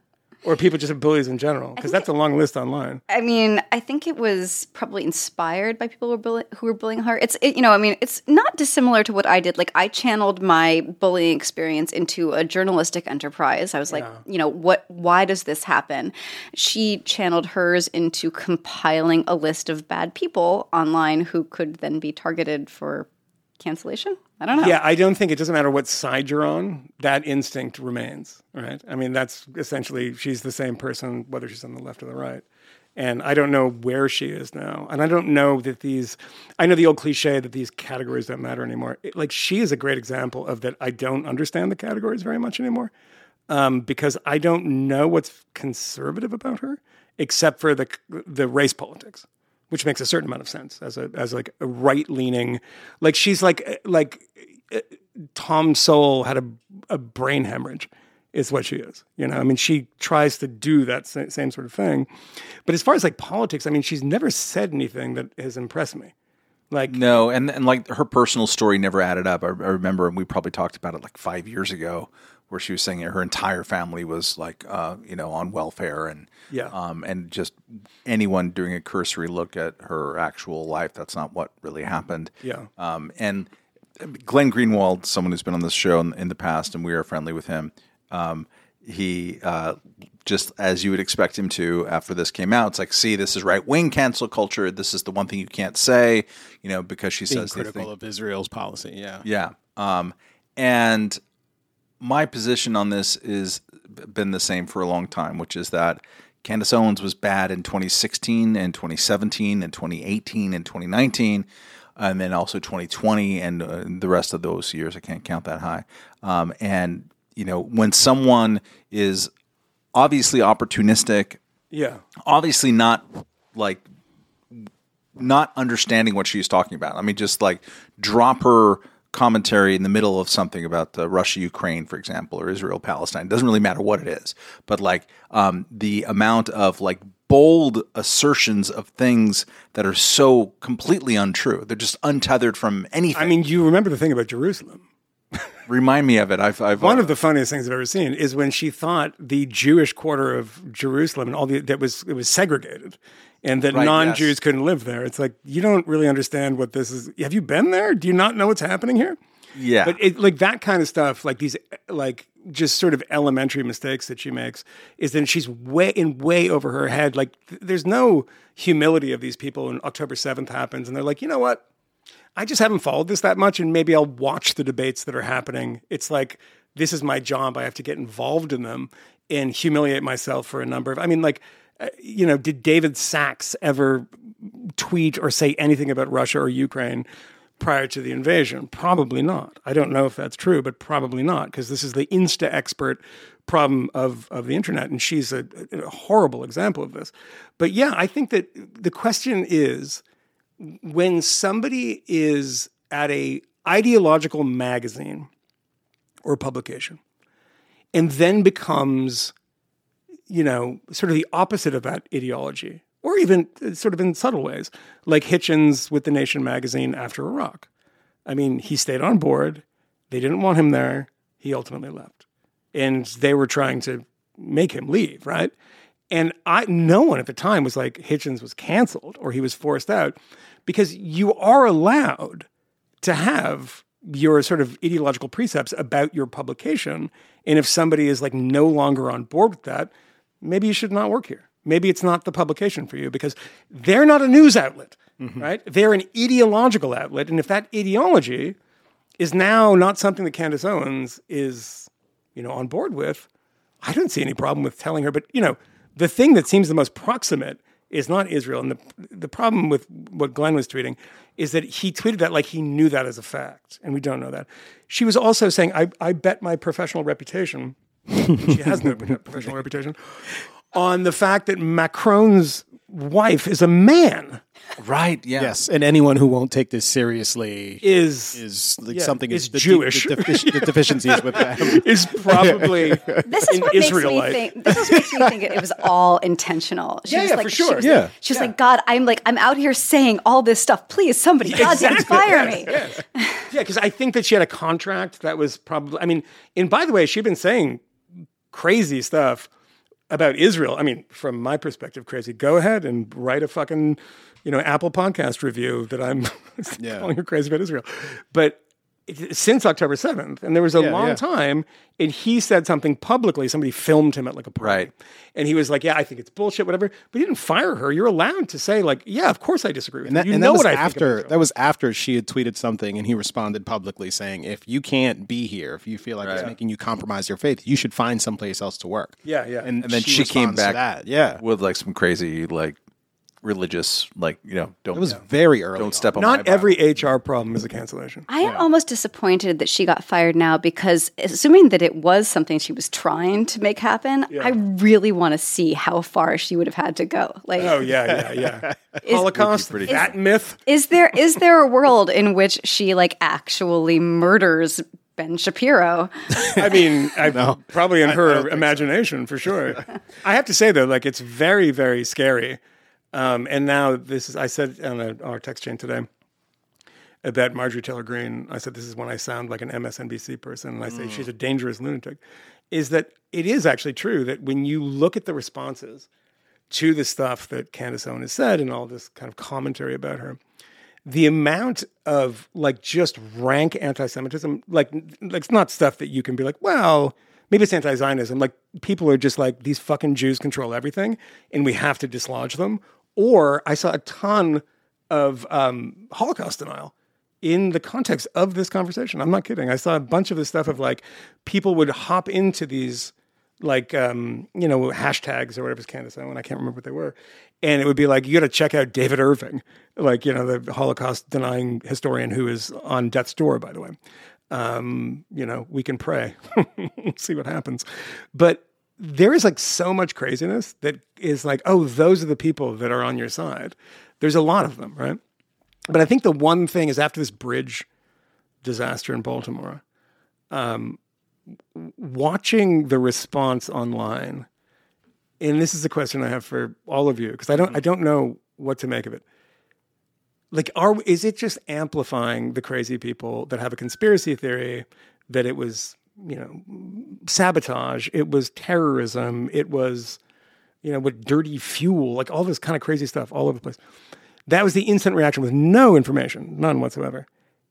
Or people just have bullies in general? Because that's a long list online. I mean, I think it was probably inspired by people who were, bully- who were bullying her. It's, it, you know, I mean, it's not dissimilar to what I did. Like, I channeled my bullying experience into a journalistic enterprise. I was like, Yeah. you know, what? Why does this happen? She channeled hers into compiling a list of bad people online who could then be targeted for cancellation. I don't know. Yeah, I don't think it doesn't matter what side you're on. That instinct remains, right? I mean, that's essentially she's the same person whether she's on the left or the right. And I don't know where she is now. And I don't know that these, I know the old cliche that these categories don't matter anymore. It, like she is a great example of that. I don't understand the categories very much anymore um, because I don't know what's conservative about her except for the the race politics, which makes a certain amount of sense as a as like a right leaning, like she's like like uh, Tom Sowell had a a brain hemorrhage. Is what she is. You know, I mean, she tries to do that same, same sort of thing. But as far as like politics, I mean, she's never said anything that has impressed me. Like, no, and and like her personal story never added up. I, I remember, and we probably talked about it like five years ago, where she was saying that her entire family was like, uh, you know, on welfare, and Yeah. um, and just anyone doing a cursory look at her actual life, that's not what really happened. Yeah. Um, and Glenn Greenwald, someone who's been on this show in, in the past, and we are friendly with him. Um, he, uh, just as you would expect him to after this came out, it's like, see, this is right wing cancel culture. This is the one thing you can't say, you know, because she Being says critical thing. of Israel's policy. Yeah. Yeah. Um, and my position on this is been the same for a long time, which is that Candace Owens was bad in twenty sixteen and twenty seventeen and twenty eighteen and twenty nineteen. And then also twenty twenty and uh, the rest of those years. I can't count that high. Um, and, you know, when someone is obviously opportunistic, yeah. obviously not like not understanding what she's talking about. I mean, just like drop her commentary in the middle of something about uh, Russia, Ukraine, for example, or Israel, Palestine. It doesn't really matter what it is, but like um, the amount of like bold assertions of things that are so completely untrue. They're just untethered from anything. I mean, you remember the thing about Jerusalem. Remind me of it. I've, I've One uh, of the funniest things I've ever seen is when she thought the Jewish quarter of Jerusalem and all the that was it was segregated, and that Right, non-Jews yes. couldn't live there. It's like you don't really understand what this is. Have you been there? Do you not know what's happening here? yeah. But it, like that kind of stuff, like these, like just sort of elementary mistakes that she makes, is that she's way in way over her head. Like th- there's no humility of these people. And October seventh happens, and they're like, you know what? I just haven't followed this that much, and maybe I'll watch the debates that are happening. It's like, this is my job. I have to get involved in them and humiliate myself for a number of, I mean, like, uh, you know, did David Sachs ever tweet or say anything about Russia or Ukraine prior to the invasion? Probably not. I don't know if that's true, but probably not, because this is the Insta expert problem of, of the internet, and she's a, a horrible example of this. But yeah, I think that the question is, when somebody is at a ideological magazine or publication and then becomes, you know, sort of the opposite of that ideology, or even sort of in subtle ways, like Hitchens with The Nation magazine after Iraq. I mean, he stayed on board. They didn't want him there. He ultimately left. And they were trying to make him leave, right? And I, no one at the time was like Hitchens was canceled or he was forced out, because you are allowed to have your sort of ideological precepts about your publication. And if somebody is like no longer on board with that, maybe you should not work here. Maybe it's not the publication for you, because they're not a news outlet, mm-hmm. right? They're an ideological outlet. And if that ideology is now not something that Candace Owens is, you know, on board with, I don't see any problem with telling her. But, you know, the thing that seems the most proximate is not Israel. And the the problem with what Glenn was tweeting is that he tweeted that like he knew that as a fact, and we don't know that. She was also saying, I, I bet my professional reputation, she has no professional reputation, on the fact that Macron's wife is a man. right. Yeah. Yes, and anyone who won't take this seriously Is is like yeah, something is is the, Jewish. The, defici- the deficiencies with them. is probably This is an what makes me Israelite. think. This is what makes me think it was all intentional. She Yeah, was yeah, like, for she sure. was Yeah. like, she was Yeah. like, God, I'm like, I'm out here saying all this stuff. Please, somebody, God, inspire me. Yes. Yeah, because I think that she had a contract that was probably, I mean, and by the way, she'd been saying crazy stuff about Israel, I mean, from my perspective, crazy. Go ahead and write a fucking, you know, Apple podcast review that I'm Yeah. calling her crazy about Israel. But it, since October seventh, and there was a Yeah, long yeah. time, and he said something publicly. Somebody filmed him at like a party. Right. And he was like, yeah, I think it's bullshit, whatever. But he didn't fire her. You're allowed to say, like, yeah, of course I disagree with And that, you. You and know that was what I think about after Israel. that was after she had tweeted something, and he responded publicly saying, "If you can't be here, if you feel like it's Right. making you compromise your faith, you should find someplace else to work." Yeah, yeah. And, And then she, came responds to back that. Yeah, with like some crazy like religious like you know don't it was very early. don't on. step on my Not Bible. every H R problem is a cancellation. I am almost disappointed that she got fired now because, assuming that it was something she was trying to make happen, I really want to see how far she would have had to go. Like, Oh, yeah, yeah, yeah. Is- Holocaust, Pretty that myth. is there is there a world in which she like actually murders Ben Shapiro? I mean, I, probably in her imagination, for sure. I have to say, though, like, it's very, very scary. Um, and now this is, I said on a, our text chain today about Marjorie Taylor Greene, I said, this is when I sound like an M S N B C person, and I say she's a dangerous lunatic, is that it is actually true that when you look at the responses to the stuff that Candace Owen has said and all this kind of commentary about her, the amount of like just rank anti-Semitism, like, like it's not stuff that you can be like, well, maybe it's anti-Zionism. Like people are just like, these fucking Jews control everything and we have to dislodge them. Or I saw a ton of um, Holocaust denial in the context of this conversation. I'm not kidding. I saw a bunch of this stuff of like people would hop into these like, um, you know, hashtags or whatever's Candace Owen. I can't remember what they were. And it would be like, you got to check out David Irving, like, you know, the Holocaust denying historian who is on death's door, by the way. Um, you know, we can pray, see what happens. But there is like so much craziness that is like, oh, those are the people that are on your side. There's a lot of them, right? But I think the one thing is after this bridge disaster in Baltimore, um, watching the response online, and this is a question I have for all of you, because I don't I don't know what to make of it. Like, are is it just amplifying the crazy people that have a conspiracy theory that it was, you know, sabotage, it was terrorism, it was, you know, with dirty fuel, like all this kind of crazy stuff all over the place. That was the instant reaction with no information, none whatsoever.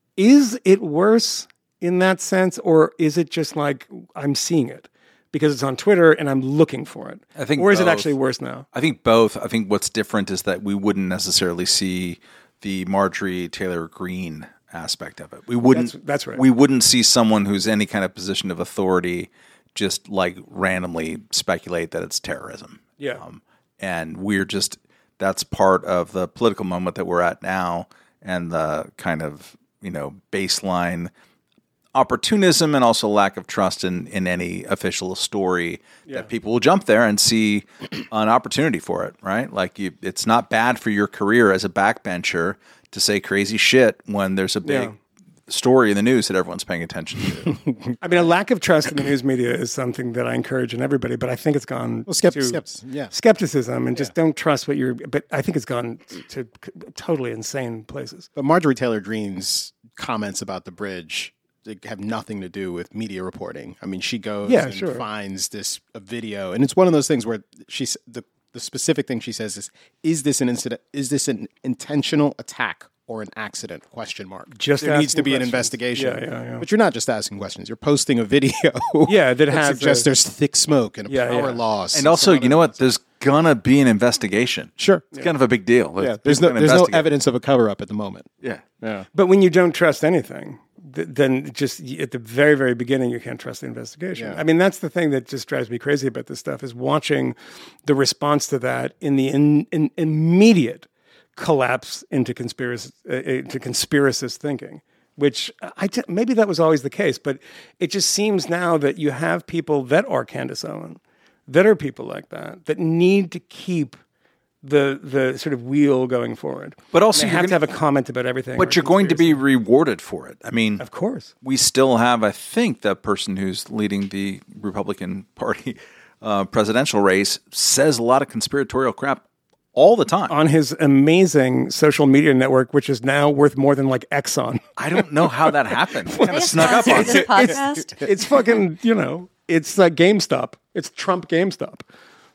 Is it worse in that sense, or is it just like I'm seeing it because it's on Twitter and I'm looking for it? I think or is it both. actually worse now? I think both. I think what's different is that we wouldn't necessarily see the Marjorie Taylor Greene aspect of it. We wouldn't. That's- that's right. We wouldn't see someone who's any kind of position of authority just like randomly speculate that it's terrorism. Yeah. Um, and we're just that's part of the political moment that we're at now, and the kind of you know baseline opportunism and also lack of trust in, in any official story Yeah. that people will jump there and see an opportunity for it, right? Like you, it's not bad for your career as a backbencher to say crazy shit when there's a big Yeah. story in the news that everyone's paying attention to. I mean, a lack of trust in the news media is something that I encourage in everybody, but I think it's gone Well, skept- to skept- yeah. skepticism and just don't trust what you're. But I think it's gone to totally insane places. But Marjorie Taylor Greene's comments about the bridge they have nothing to do with media reporting. I mean, she goes Yeah, and sure. finds this a video, and it's one of those things where she's the the specific thing she says is, "Is this an incident? Is this an intentional attack or an accident?" Question mark. Just there needs asking to be an questions. investigation. Yeah, yeah, yeah. But you're not just asking questions. You're posting a video. Yeah, that has suggests a- there's thick smoke and a Yeah, power yeah. loss. And also, some you know other- what? There's gonna be an investigation. Sure. It's kind of a big deal. Yeah. There's no there's no evidence of a cover up at the moment. Yeah. Yeah. But when you don't trust anything, th- then just y- at the very, very beginning, you can't trust the investigation. Yeah. I mean, that's the thing that just drives me crazy about this stuff is watching the response to that in the in, in immediate collapse into conspiracy uh, into conspiracist thinking. Which I t- maybe that was always the case, but it just seems now that you have people that are Candace Owen, that are people like that, that need to keep the the sort of wheel going forward. But also And they you're have gonna- to have a comment about everything. or But you're going to conspiracy. be rewarded for it. I mean, Of course. we still have, I think, that person who's leading the Republican Party uh, presidential race says a lot of conspiratorial crap all the time. On his amazing social media network, which is now worth more than like Exxon. I don't know how that happened. Kind They of snuck up sponsor on this it. podcast. It's fucking, you know, it's like GameStop. It's Trump GameStop.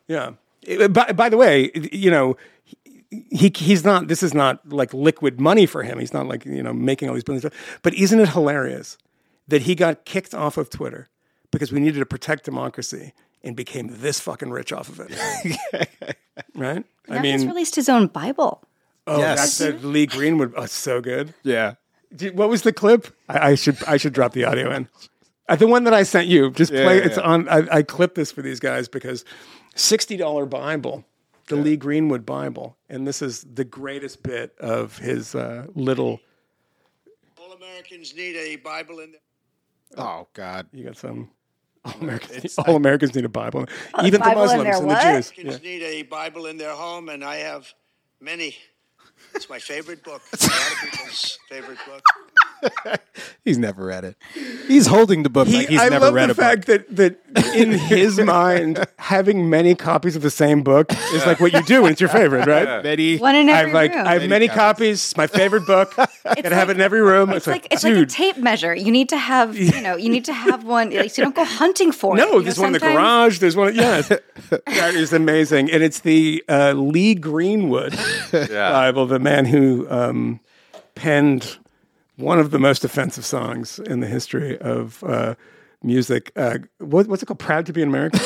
Yeah. It- by, by the way, you know, he he's not. This is not like liquid money for him. He's not like you know making all these billions. But isn't it hilarious that he got kicked off of Twitter because we needed to protect democracy and became this fucking rich off of it? Right? Now I mean, he's released his own Bible. oh, Yes. that's the Lee Greenwood. Oh, so good. Yeah. Did- What was the clip? I, I should I should drop the audio in. Uh, the one that I sent you. Just play. yeah, it's yeah. on. I, I clipped this for these guys because sixty dollar Bible, the Lee Greenwood Bible, and this is the greatest bit of his uh, little. All Americans need a Bible in their Oh God. You got some. All Americans, all Americans need a Bible, A even Bible the in Muslims their and what? the Jews. Americans need a Bible in their home, and I have many. It's my favorite book. It's a lot of people's favorite book. He's never read it. He's holding the book He, like he's I never love read the a book. fact that, that in his mind, having many copies of the same book is like what you do when it's your favorite, right? Many. One in I every have like room. I have many copies. It's my favorite book. Gotta have it in every room. It's like it's like a dude, tape measure. You need to have you know you need to have one. Like, so you don't go hunting for it. no, You there's know, one in the sometimes- garage. There's one. Yeah, that is amazing, and it's the uh, Lee Greenwood Bible, the man who um, penned one of the most offensive songs in the history of uh, music. Uh, what, what's it called? Proud to be an American.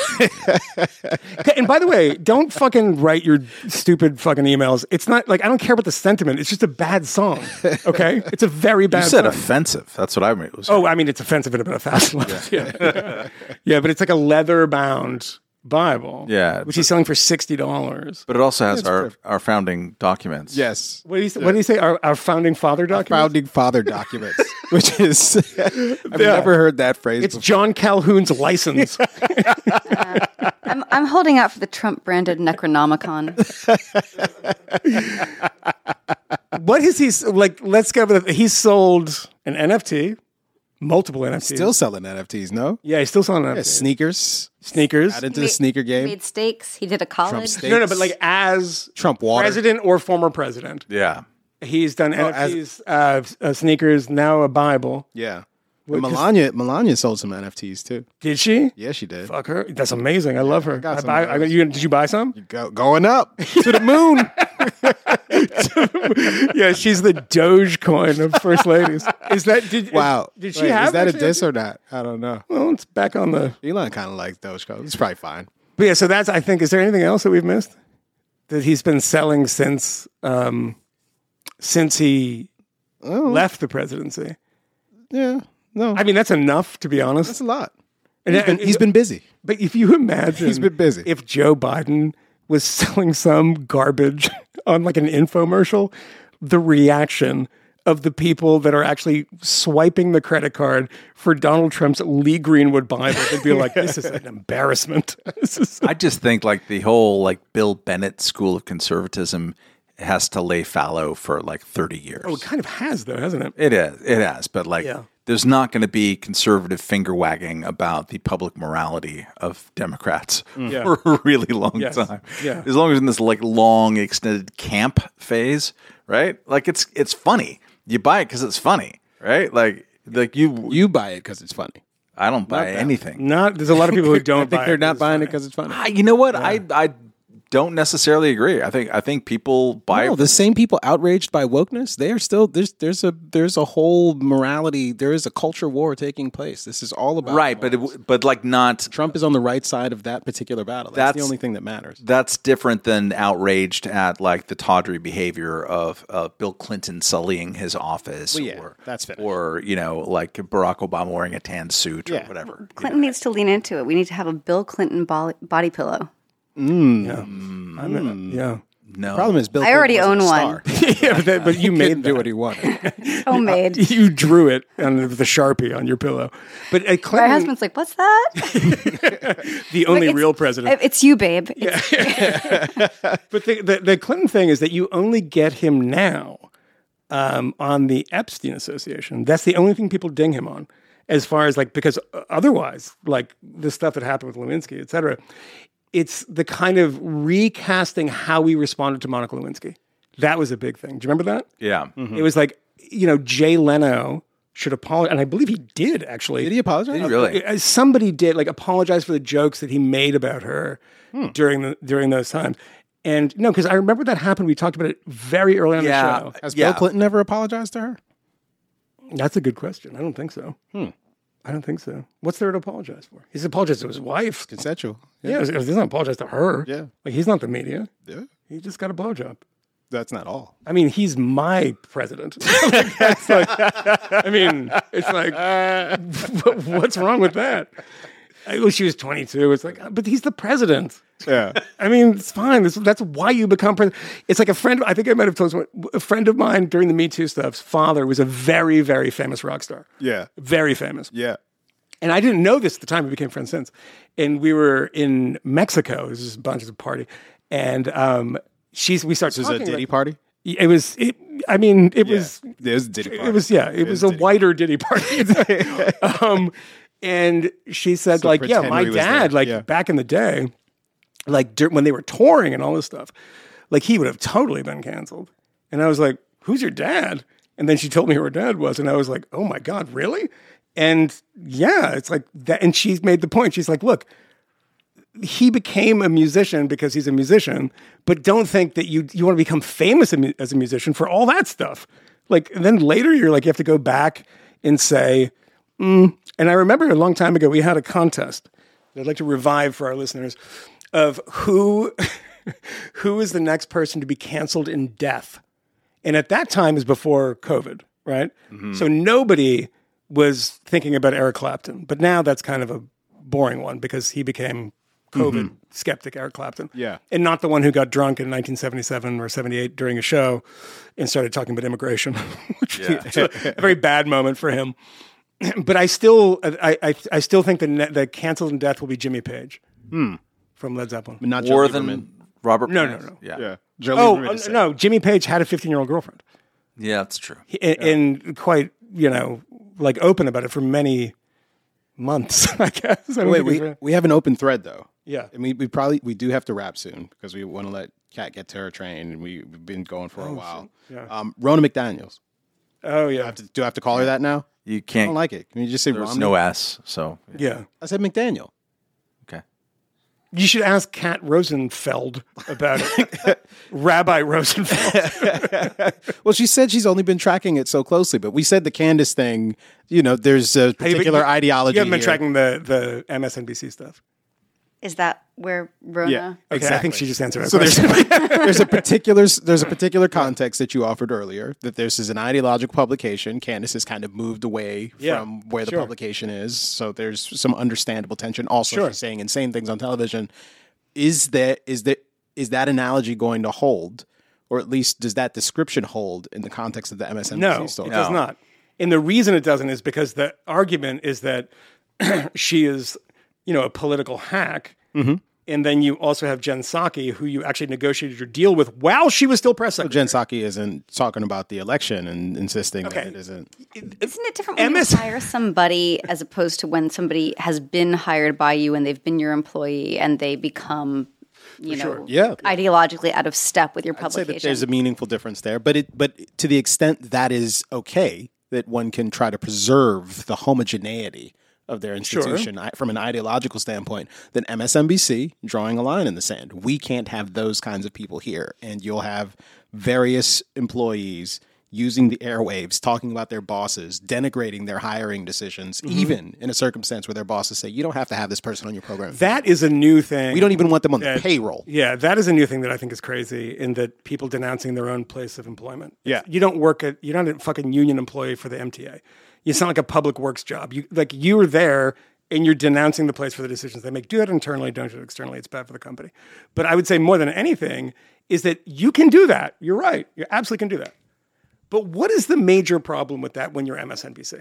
And by the way, don't fucking write your stupid fucking emails. It's not like I don't care about the sentiment. It's just a bad song. Okay, it's a very bad. You said song. offensive. That's what I mean. Oh, I mean, it's offensive in about a thousand levels. Yeah. Yeah. Yeah, but it's like a leather bound Bible. Yeah, which he's selling for sixty dollars. But it also has our, our founding documents. Yes. What do you say? What do you say? Our, our founding father document. Founding father documents, which is I've never heard that phrase It's before. John Calhoun's license. I'm I'm holding out for the Trump branded Necronomicon. What is he s- like? Let's go with it. He sold an N F T, multiple N F Ts. Still selling N F Ts, no? yeah, he's still selling N F Yeah, Ts. sneakers. Sneakers. Got into He the sneaker He game. made steaks. He did a college. steak. No, no, but like as Trump water. president or former president, Yeah. he's done Oh, as- N F Ts, uh, uh, sneakers, now a Bible. Yeah. What, And 'cause- Melania, Melania sold some N F Ts too. Did she? Yeah, she did. Fuck her. That's amazing. I love her. got I some buy, of I, those. you, did you buy some? Go, going up to the moon. Yeah, she's the Dogecoin of first ladies. Is that did? Wow. Did she Wait, have Is that a actually- diss or not? I don't know. Well, it's back on the. Elon kind of likes Dogecoin. It's probably fine. But yeah, so that's. I think. Is there anything else that we've missed that he's been selling since um, since he Oh, left the presidency? yeah. No, I mean, that's enough to be honest. that's a lot. And- He's been, and- he's been busy. But if you imagine, He's been busy. If Joe Biden was selling some garbage on like an infomercial, the reaction of the people that are actually swiping the credit card for Donald Trump's Lee Greenwood Bible, they'd be like, "This is an embarrassment." This is I just think like the whole like Bill Bennett school of conservatism has to lay fallow for like thirty years. oh, it kind of has though, hasn't it? It is. It has. But like, Yeah. there's not going to be conservative finger wagging about the public morality of Democrats Yeah. for a really long Yes. time. Yeah. As long as in this like long extended camp phase, right? Like it's it's funny. You buy it because it's funny, right? Like like you, You buy it because it's funny. I don't buy that. anything. Not. There's a lot of people who don't. I think buy they're it not 'cause buying it it's because it's funny. I, you know what? I I don't necessarily agree. I think I think people buy No, the same people outraged by wokeness, they are still there's there's a there's a whole morality, there is a culture war taking place. This is all about right, but morals. it, but like not. Trump is on the right side of that particular battle. That's, That's- the only thing that matters. That's different than outraged at like the tawdry behavior of uh, Bill Clinton sullying his office, Well, yeah, or that's finished. or you know like Barack Obama wearing a tan suit or Yeah. whatever. Clinton needs to lean into it. We need to have a Bill Clinton bo- body pillow. I'm- yeah. No, Problem is, Bill I already Clinton was a own one. star. Yeah, but, that, but you He made couldn't do that. what he wanted. Homemade. You drew it on the, the Sharpie on your pillow. But uh, My Clinton, husband's like, "What's that?" the only It's- real president. It's you, babe. It's, But the, the, the Clinton thing is that you only get him now um, on the Epstein Association. That's the only thing people ding him on, as far as like, because otherwise, like the stuff that happened with Lewinsky, et cetera, it's the kind of recasting how we responded to Monica Lewinsky. That was a big thing. Do you remember that? yeah, It was like, you know, Jay Leno should apologize. And I believe he did, actually. Did he apologize? Did he really? Uh, Somebody did, like, apologize for the jokes that he made about her Hmm. during the during those times. And no, because I remember that happened. We talked about it very early on Yeah. the show. Has Yeah. Bill Clinton ever apologized to her? That's a good question. I don't think so. Hmm. I don't think so. What's there to apologize for? He's apologized to his wife. Consensual. Yeah, he's he's not apologized to her. Yeah. Like, he's not the media. Yeah. He just got a blowjob. That's not all. I mean, he's my president. Like, that's like, I mean, it's like, what's wrong with that? I wish she was twenty-two. It's like, but he's the president. Yeah. I mean, it's fine. This, that's why you become president. It's like a friend. I think I might have told someone. A friend of mine during the Me Too stuff's father was a very, very famous rock star. Yeah. Very famous. Yeah. And I didn't know this at the time. We became friends since. And we were in Mexico. This was a bunch of a party. And um, she's, we started This is talking a Diddy about- party? It was, it, I mean, it was, It was a Diddy party. it was, yeah, it was a Diddy. whiter Diddy party. um, and she said, So like, yeah, pretend my we was dad, there. like, Yeah. back in the day, like, dur- when they were touring and all this stuff, like, he would have totally been canceled. And I was like, who's your dad? And then she told me who her dad was. And I was like, oh my God, really? And yeah, it's like that. And she's made the point. She's like, look, he became a musician because he's a musician, but don't think that you you want to become famous as a musician for all that stuff. Like, and then later you're like, you have to go back and say, mm. And I remember a long time ago, we had a contest that I'd like to revive for our listeners of who, who is the next person to be canceled in death. And at that time is before COVID, right? Mm-hmm. So nobody was thinking about Eric Clapton, but now that's kind of a boring one because he became COVID skeptic Eric Clapton. Yeah. And not the one who got drunk in nineteen seventy-seven or seventy-eight during a show and started talking about immigration, which Yeah. is a, a very bad moment for him. But I still, I, I, I still think the ne- the canceled in death will be Jimmy Page from Led Zeppelin. But not More Joe Lieberman. than Robert No, Plant. no, no. Yeah. Yeah. Joe Oh, Lieberman uh, is saying- no, Jimmy Page had a fifteen-year-old girlfriend. Yeah, that's true. And, and quite, you know, like open about it for many months, I guess. I don't Wait, think we, it's- we have an open thread though. Yeah. And we, we probably we do have to wrap soon because we want to let Kat get to her train and we, we've been going for a while. Yeah. Um, Rona McDaniels. Oh, Do I yeah. have to, do I have to call her that now? You I can't. don't like it. Can you just say There's Romney? no S, so Yeah. I said McDaniel. okay. You should ask Kat Rosenfeld about it. Rabbi Rosenfeld. Well, she said she's only been tracking it so closely, but we said the Candace thing, you know, there's a particular you, ideology. You haven't been here. tracking the, the M S N B C stuff. Is that where Rona? Yeah. Okay, Exactly. I think she just answered that So there's, question. there's a particular there's a particular context that you offered earlier that this is an ideological publication. Candace has kind of moved away Yeah, from where the sure. publication is, so there's some understandable tension. Also, Sure. she's saying insane things on television. Is that is that is that analogy going to hold, or at least does that description hold in the context of the M S N B C No, story? it does not. And the reason it doesn't is because the argument is that she is, you know, a political hack. Mm-hmm. And then you also have Jen Psaki, who you actually negotiated your deal with while she was still press secretary. Jen Psaki isn't talking about the election and insisting Okay. that it isn't. Isn't it different when M S you hire somebody as opposed to when somebody has been hired by you and they've been your employee and they become, you know, Yeah. ideologically out of step with your I'd say publication? that there's a meaningful difference there, but it but to the extent that is okay, that one can try to preserve the homogeneity of their institution I, from an ideological standpoint, then M S N B C drawing a line in the sand. We can't have those kinds of people here, and you'll have various employees using the airwaves, talking about their bosses, denigrating their hiring decisions, Mm-hmm. even in a circumstance where their bosses say, you don't have to have this person on your program. That is a new thing. We don't even want them on the that- payroll. Yeah, that is a new thing that I think is crazy in that people denouncing their own place of employment. Yeah. You don't work at, you're not a fucking union employee for the M T A. You sound like a public works job. You like you were there and you're denouncing the place for the decisions they make. Do it internally, don't do it externally. It's bad for the company. But I would say more than anything is that you can do that. You're right. You absolutely can do that. But what is the major problem with that when you're M S N B C?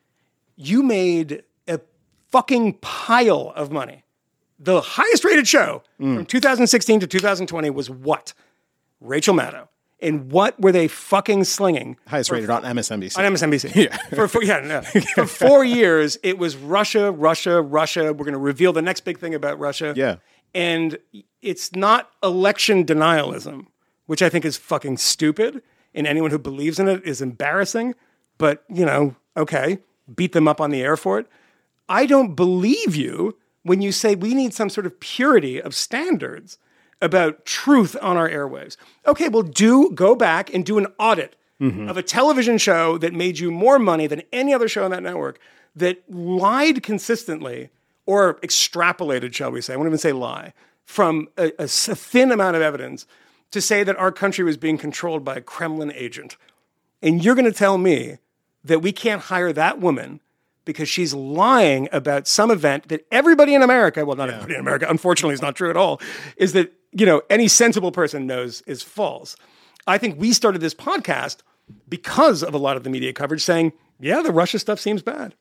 You made a fucking pile of money. The highest rated show from two thousand sixteen to two thousand twenty was what? Rachel Maddow. And what were they fucking slinging? Highest rated on M S N B C. On M S N B C. Yeah. For, for, yeah, no. For four years, it was Russia, Russia, Russia. We're going to reveal the next big thing about Russia. Yeah. And it's not election denialism, which I think is fucking stupid. And anyone who believes in it is embarrassing. But, you know, Okay, beat them up on the air for it. I don't believe you when you say we need some sort of purity of standards about truth on our airwaves. Okay, well, do go back and do an audit mm-hmm. of a television show that made you more money than any other show on that network that lied consistently or extrapolated, shall we say, I won't even say lie, from a, a, a thin amount of evidence to say that our country was being controlled by a Kremlin agent. And you're going to tell me that we can't hire that woman because she's lying about some event that everybody in America, well, not yeah. everybody in America, unfortunately it's not true at all, is that, you know, any sensible person knows is false. I think we started this podcast because of a lot of the media coverage saying, yeah, the Russia stuff seems bad.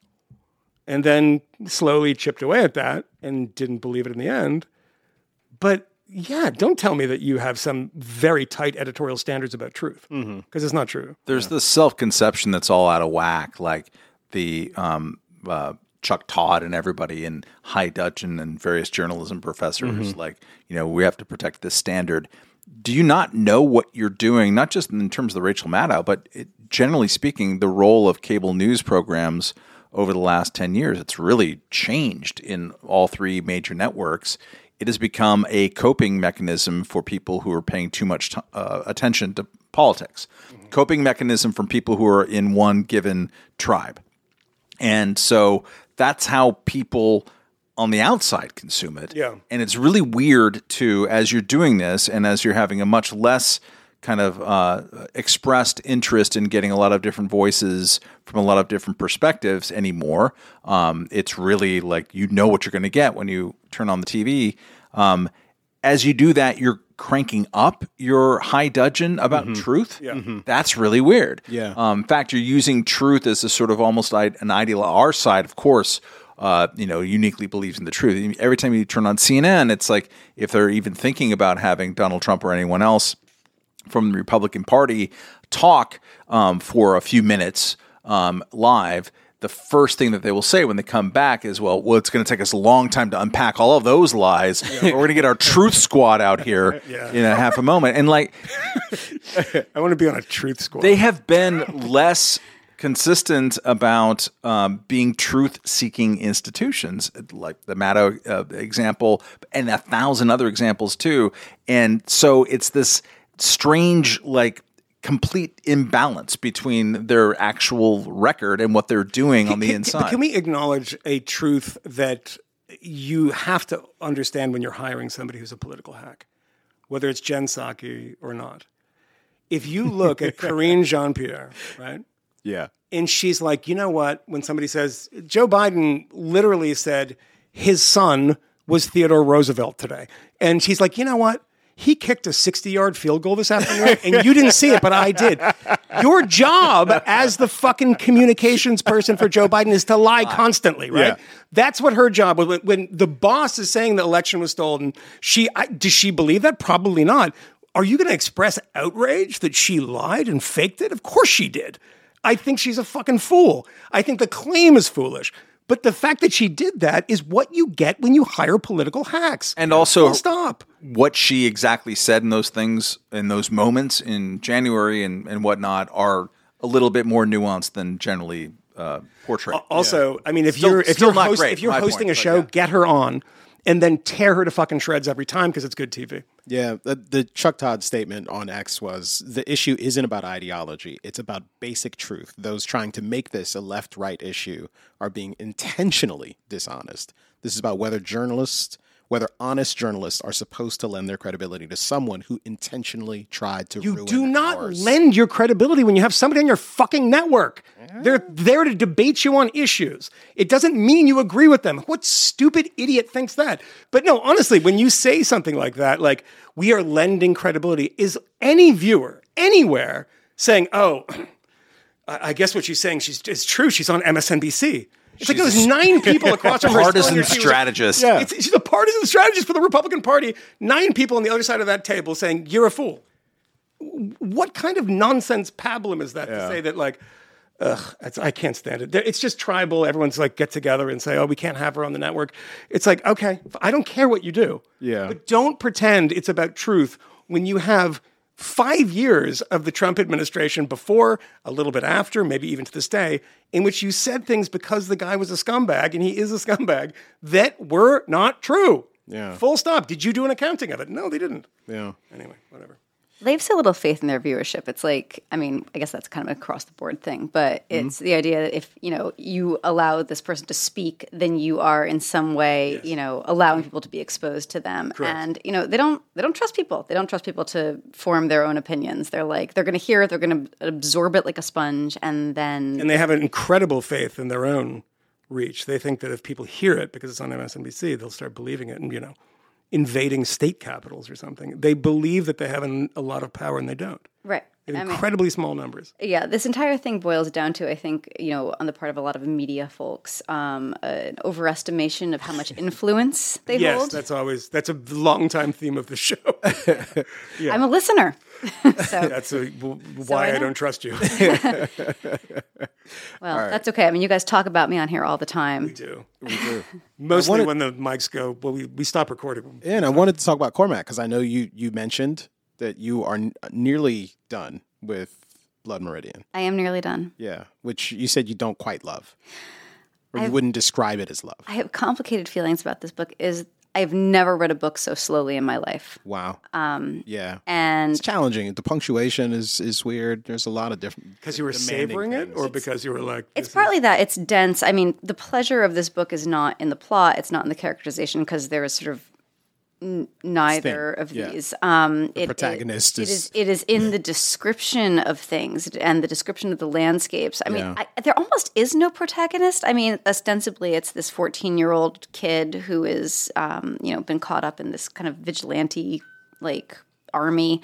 And then slowly chipped away at that and didn't believe it in the end. But yeah, don't tell me that you have some very tight editorial standards about truth, because mm-hmm. it's not true. There's yeah. this self-conception that's all out of whack, like the um, uh, Chuck Todd and everybody in high dudgeon and various journalism professors, mm-hmm. like, you know, we have to protect this standard. Do you not know what you're doing, not just in terms of the Rachel Maddow, but it, generally speaking, the role of cable news programs over the last ten years? It's really changed in all three major networks. It has become a coping mechanism for people who are paying too much t- uh, attention to politics. Mm-hmm. Coping mechanism from people who are in one given tribe. And so that's how people on the outside consume it. Yeah. And it's really weird to, as you're doing this and as you're having a much less kind of uh, expressed interest in getting a lot of different voices from a lot of different perspectives anymore. Um, it's really like you know what you're going to get when you turn on the T V. Um, as you do that, you're cranking up your high dudgeon about mm-hmm. truth. Yeah. Mm-hmm. That's really weird. Yeah. Um, in fact, you're using truth as a sort of almost an ideal. Our side, of course, uh, you know, uniquely believes in the truth. Every time you turn on C N N, it's like if they're even thinking about having Donald Trump or anyone else from the Republican Party talk um, for a few minutes um, live, the first thing that they will say when they come back is, well, well, it's going to take us a long time to unpack all of those lies. Yeah. We're going to get our truth squad out here yeah. in a half a moment. And like, I want to be on a truth squad. They have been less consistent about um, being truth-seeking institutions, like the Maddow uh, example and a thousand other examples too. And so it's this strange, like, complete imbalance between their actual record and what they're doing can, on the can, inside. Can we acknowledge a truth that you have to understand when you're hiring somebody who's a political hack, whether it's Jen Psaki or not? If you look at Karine Jean-Pierre, right? Yeah. And she's like, you know what? When somebody says, Joe Biden literally said his son was Theodore Roosevelt today. And she's like, you know what? He kicked a sixty-yard field goal this afternoon, and you didn't see it, but I did. Your job as the fucking communications person for Joe Biden is to lie constantly, right? Yeah. That's what her job was. When the boss is saying the election was stolen, she I, does she believe that? Probably not. Are you going to express outrage that she lied and faked it? Of course she did. I think she's a fucking fool. I think the claim is foolish. But the fact that she did that is what you get when you hire political hacks. And also, Full stop. What she exactly said in those things, in those moments in January and, and whatnot, are a little bit more nuanced than generally uh, portrayed. Also, yeah. I mean, if still, you're if still you're, not host, great, if you're hosting point, a show, yeah. get her on and then tear her to fucking shreds every time because it's good T V. Yeah, the, the Chuck Todd statement on X was, the issue isn't about ideology. It's about basic truth. Those trying to make this a left-right issue are being intentionally dishonest. This is about whether journalists, whether honest journalists are supposed to lend their credibility to someone who intentionally tried to you ruin do not ours. lend your credibility when you have somebody on your fucking network. Yeah. They're there to debate you on issues. It doesn't mean you agree with them. What stupid idiot thinks that? But no, honestly, when you say something like that, like we are lending credibility, is any viewer anywhere saying, oh, I guess what she's saying she's it's true. She's on M S N B C. It's she's like there's nine people across from her. Partisan strategist. Yeah. It's, she's a partisan strategist for the Republican Party. Nine people on the other side of that table saying, you're a fool. What kind of nonsense pablum is that yeah. to say that, like, ugh, it's, I can't stand it. It's just tribal. Everyone's like, get together and say, oh, we can't have her on the network. It's like, okay, I don't care what you do. Yeah. But don't pretend it's about truth when you have five years of the Trump administration before, a little bit after, maybe even to this day, in which you said things because the guy was a scumbag, and he is a scumbag, that were not true. Yeah. Full stop. Did you do an accounting of it? No, they didn't. Yeah. Anyway, whatever. They have so little faith in their viewership. It's like, I mean, I guess that's kind of an across the board thing, but it's mm-hmm. the idea that if, you know, you allow this person to speak, then you are in some way, yes. you know, allowing people to be exposed to them. Correct. And, you know, they don't, they don't trust people. They don't trust people to form their own opinions. They're like, they're going to hear it, they're going to absorb it like a sponge, and then... And they have an incredible faith in their own reach. They think that if people hear it because it's on M S N B C, they'll start believing it and, you know, invading state capitals or something. They believe that they have an, a lot of power, and they don't. Right. They have I incredibly mean, small numbers. Yeah, this entire thing boils down to, I think, you know, on the part of a lot of media folks, um, uh, an overestimation of how much influence they yes, hold. Yes, that's always, that's a long-time theme of the show. Yeah. I'm a listener. So that's a, w- so why I, I don't trust you. Well, right. That's okay. I mean, you guys talk about me on here all the time. We do. We do. Mostly wanted, when the mics go, well, we, we stop recording. Yeah, and I wanted to talk about Cormac because I know you, you mentioned that you are n- nearly done with Blood Meridian. I am nearly done. Yeah, which you said you don't quite love. Or I've, you wouldn't describe it as love. I have complicated feelings about this book. Is I've never read a book so slowly in my life. Wow. Um, yeah. And it's challenging. The punctuation is, is weird. There's a lot of different... Because you were savoring things. It, or because you were like... It's partly is... that. It's dense. I mean, the pleasure of this book is not in the plot. It's not in the characterization, because there is sort of n- neither Sting. of yeah. these. Um, the it, protagonist it, is... It is... It is in the description of things and the description of the landscapes. I mean, yeah. I, there almost is no protagonist. I mean, ostensibly, it's this fourteen-year-old kid who is, um, you know, been caught up in this kind of vigilante, like... army,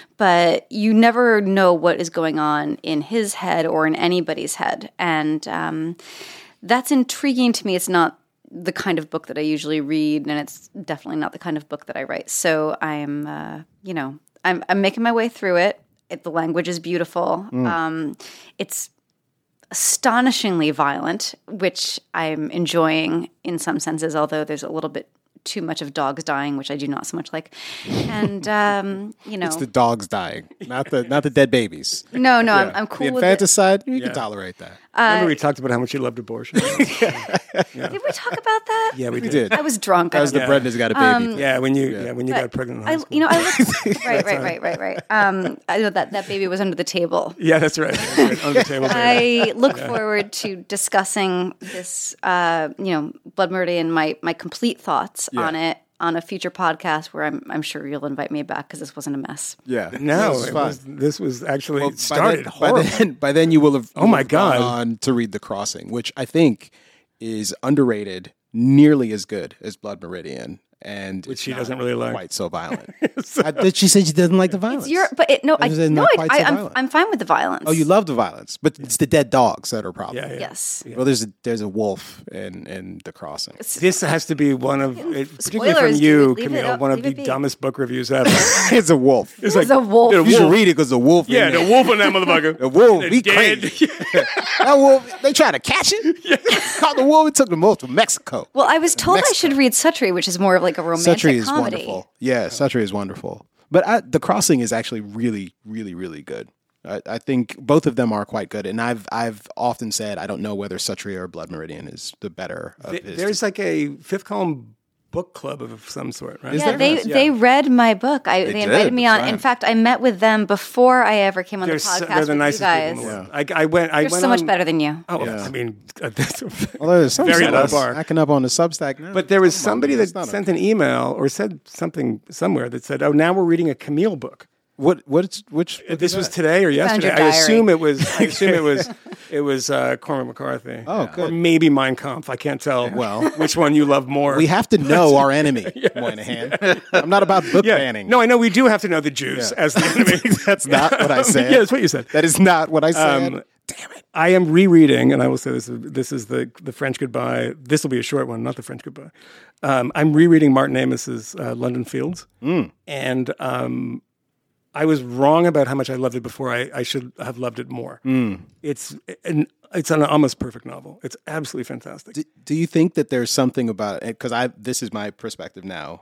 but you never know what is going on in his head or in anybody's head. And um, that's intriguing to me. It's not the kind of book that I usually read, and it's definitely not the kind of book that I write. So I'm, uh, you know, I'm, I'm making my way through it. it the language is beautiful. Mm. Um, it's astonishingly violent, which I'm enjoying in some senses, although there's a little bit too much of dogs dying, which I do not so much like. And, um, you know. It's the dogs dying, not the not the dead babies. No, no, yeah. I'm, I'm cool the with it. infanticide, you yeah. can tolerate that. Uh, Remember we talked about how much you loved abortion? yeah. Did we talk about that? Yeah, we, we did. did. I was drunk. That was the yeah. Brenda's got a baby. Um, yeah, when you yeah. yeah when you but got pregnant in high I, school. you know, I looked, right, right, right, right, right. Um, I know that that baby was under the table. Yeah, that's right. That's right. Under the table. I look yeah. forward to discussing this. Uh, you know, Blood Meridian, my my complete thoughts yeah. on it. On a future podcast where I'm, I'm sure you'll invite me back because this wasn't a mess. Yeah, no, this was, it was, this was actually well, started by then, horrible. By then, by then you will have. Oh my have God! Gone on to read The Crossing, which I think is underrated, nearly as good as Blood Meridian, and which she doesn't really like. Quite so violent. so, I, she said she doesn't like the violence. It's your, but it, no, I, it no, not I, quite I, so I'm, violent? I'm fine with the violence. Oh, you love the violence, but it's the dead dogs that are a problem. Yeah, yeah. Yes. Yeah. Well, there's a there's a wolf in, in The Crossing. This has to be one of, it, particularly Spoilers, from you, leave it Camille, up, one of leave the it be. dumbest book reviews ever. It's a wolf. It's There's a wolf. the You should read it because the wolf. Yeah, in the there. wolf on that motherfucker. The wolf, The he dead. crazy. That wolf, they tried to catch it. Yeah. Caught the wolf and took the wolf to Mexico. Well, I was told Mexico. I should read Suttree, which is more of like a romantic Suttree is comedy. wonderful. Yeah, Suttree is wonderful. But I, The Crossing is actually really, really, really good. I, I think both of them are quite good. And I've I've often said I don't know whether Suttree or Blood Meridian is the better of Th- his. There's like a fifth column book club of some sort, right? Is Yeah, there? they Yeah. they read my book. I, they, They invited did, me on. that's In right. fact, I met with them before I ever came on They're, the so, podcast they're the with nicest you guys. people in the world. I, I went. I They're went so much on- better than you. Oh, Yeah. I mean, uh, that's Although there's some very set low us bar. Acting up on the Substack now. But there was Come on, somebody man, that it's not a- sent an email or said something somewhere that said, "Oh, now we're reading a Camille book." What what's which? Uh, This was today or yesterday. your I diary. assume it was. I assume it was. It was uh, Cormac McCarthy. Oh, or good. maybe Mein Kampf. I can't tell. Well, which one you love more. we have to know our enemy, Moynihan. I'm not about book yeah. banning. No, I know we do have to know the Jews Yeah. as the enemy. That's not what I said. Yeah, that's what you said. That is not what I said. Um, Damn it! I am rereading, and I will say this: is, this is the the French Goodbye. This will be a short one, not the French Goodbye. Um, I'm rereading Martin Amis's uh, London Fields, Mm. and um, I was wrong about how much I loved it before. I, I should have loved it more. Mm. It's an it's an almost perfect novel. It's absolutely fantastic. Do, do you think that there's something about it? Because I this is my perspective now.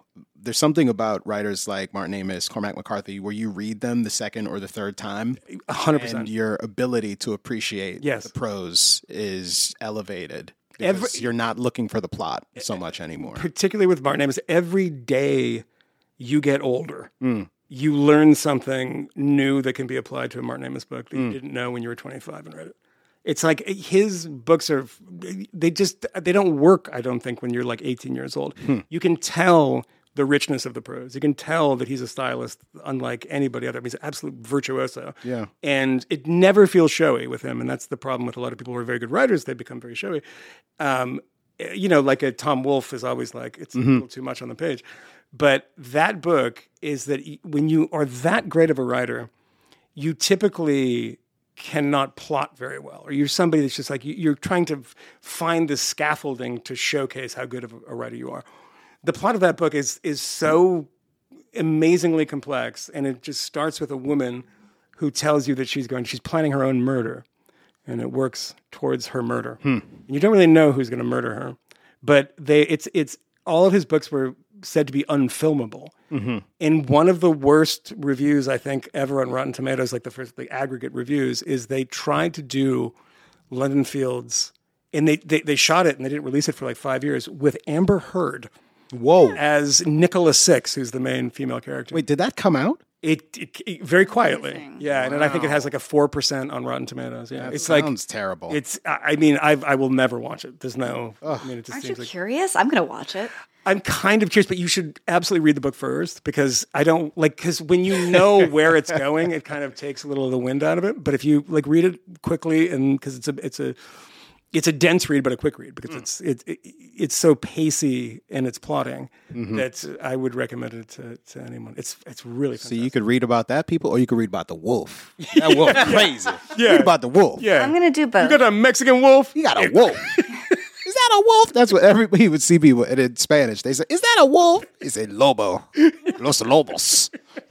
there's something about writers like Martin Amis, Cormac McCarthy, where you read them the second or the third time, A hundred percent. and your ability to appreciate Yes. the prose is elevated. Every- Because you're not looking for the plot so much anymore. Particularly with Martin Amis, every day you get older, you learn something new that can be applied to a Martin Amis book that you didn't know when you were twenty-five and read it. It's like his books are, they just, they don't work, I don't think, when you're like eighteen years old. You can tell the richness of the prose. You can tell that he's a stylist unlike anybody other. I mean, he's an absolute virtuoso. Yeah. And it never feels showy with him. And that's the problem with a lot of people who are very good writers. They become very showy. Um, you know, like a Tom Wolfe is always like, it's a little too much on the page. But that book is that y- when you are that great of a writer, you typically cannot plot very well, or you're somebody that's just like you- you're trying to f- find the scaffolding to showcase how good of a, a writer you are. The plot of that book is is so amazingly complex, and it just starts with a woman who tells you that she's going, she's planning her own murder, and it works towards her murder. And you don't really know who's going to murder her, but they it's it's all of his books were said to be unfilmable. And one of the worst reviews I think ever on Rotten Tomatoes, like the first the aggregate reviews, is they tried to do London Fields, and they, they they shot it and they didn't release it for like five years with Amber Heard Whoa. as Nicola Six, who's the main female character. Wait, did that come out? It, it, it- very quietly, Amazing. yeah, and then I think it has like a four percent on Rotten Tomatoes. Yeah, That it's like sounds terrible. it's. I I mean, I I will never watch it. There's no. I mean, it just Aren't you seems like curious? I'm going to watch it. I'm kind of curious, but you should absolutely read the book first because I don't like because when you know where it's going, it kind of takes a little of the wind out of it. But if you like read it quickly and because it's a it's a it's a dense read, but a quick read because it's it, it it's so pacey in its plotting that I would recommend it to, to anyone. It's it's really So fantastic. you could read about that, people, or you could read about the wolf. That wolf crazy. Yeah. Read about the wolf. yeah. I'm going to do both. You got a Mexican wolf. You got a wolf. Is that a wolf? That's what everybody would see people and in Spanish. They say, "Is that a wolf?" He said, "Lobo, los lobos."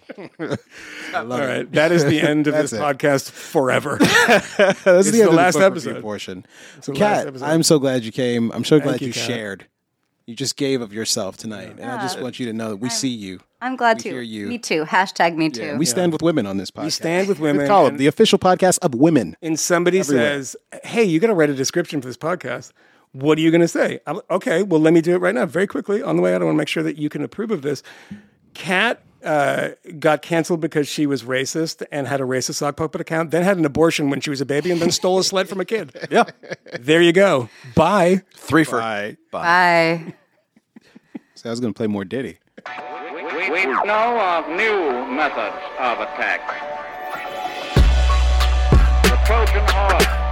All right, that is the end of That's this it. podcast forever. That's It's the, the end of last book episode. review portion. the last Kat, episode. I'm so glad you came. I'm so glad you, you, Kat. shared. You just gave of yourself tonight, and I just want you to know that we see you. I'm glad We to. hear you. Me too. Hashtag me too. Yeah, we stand with women on this podcast. We stand with women. We call it and- the official podcast of women. and somebody Everywhere. says, "Hey, you got to write a description for this podcast. What are you going to say?" I'm, okay, well, let me do it right now, very quickly. On the way out, I want to make sure that you can approve of this. Kat uh, got canceled because she was racist and had a racist sock puppet account, then had an abortion when she was a baby, and then stole a sled from a kid. Yeah. There you go. Bye. Three for Bye. Bye. So I was going to play more Diddy. We, we, we know of new methods of attack. The Trojan horse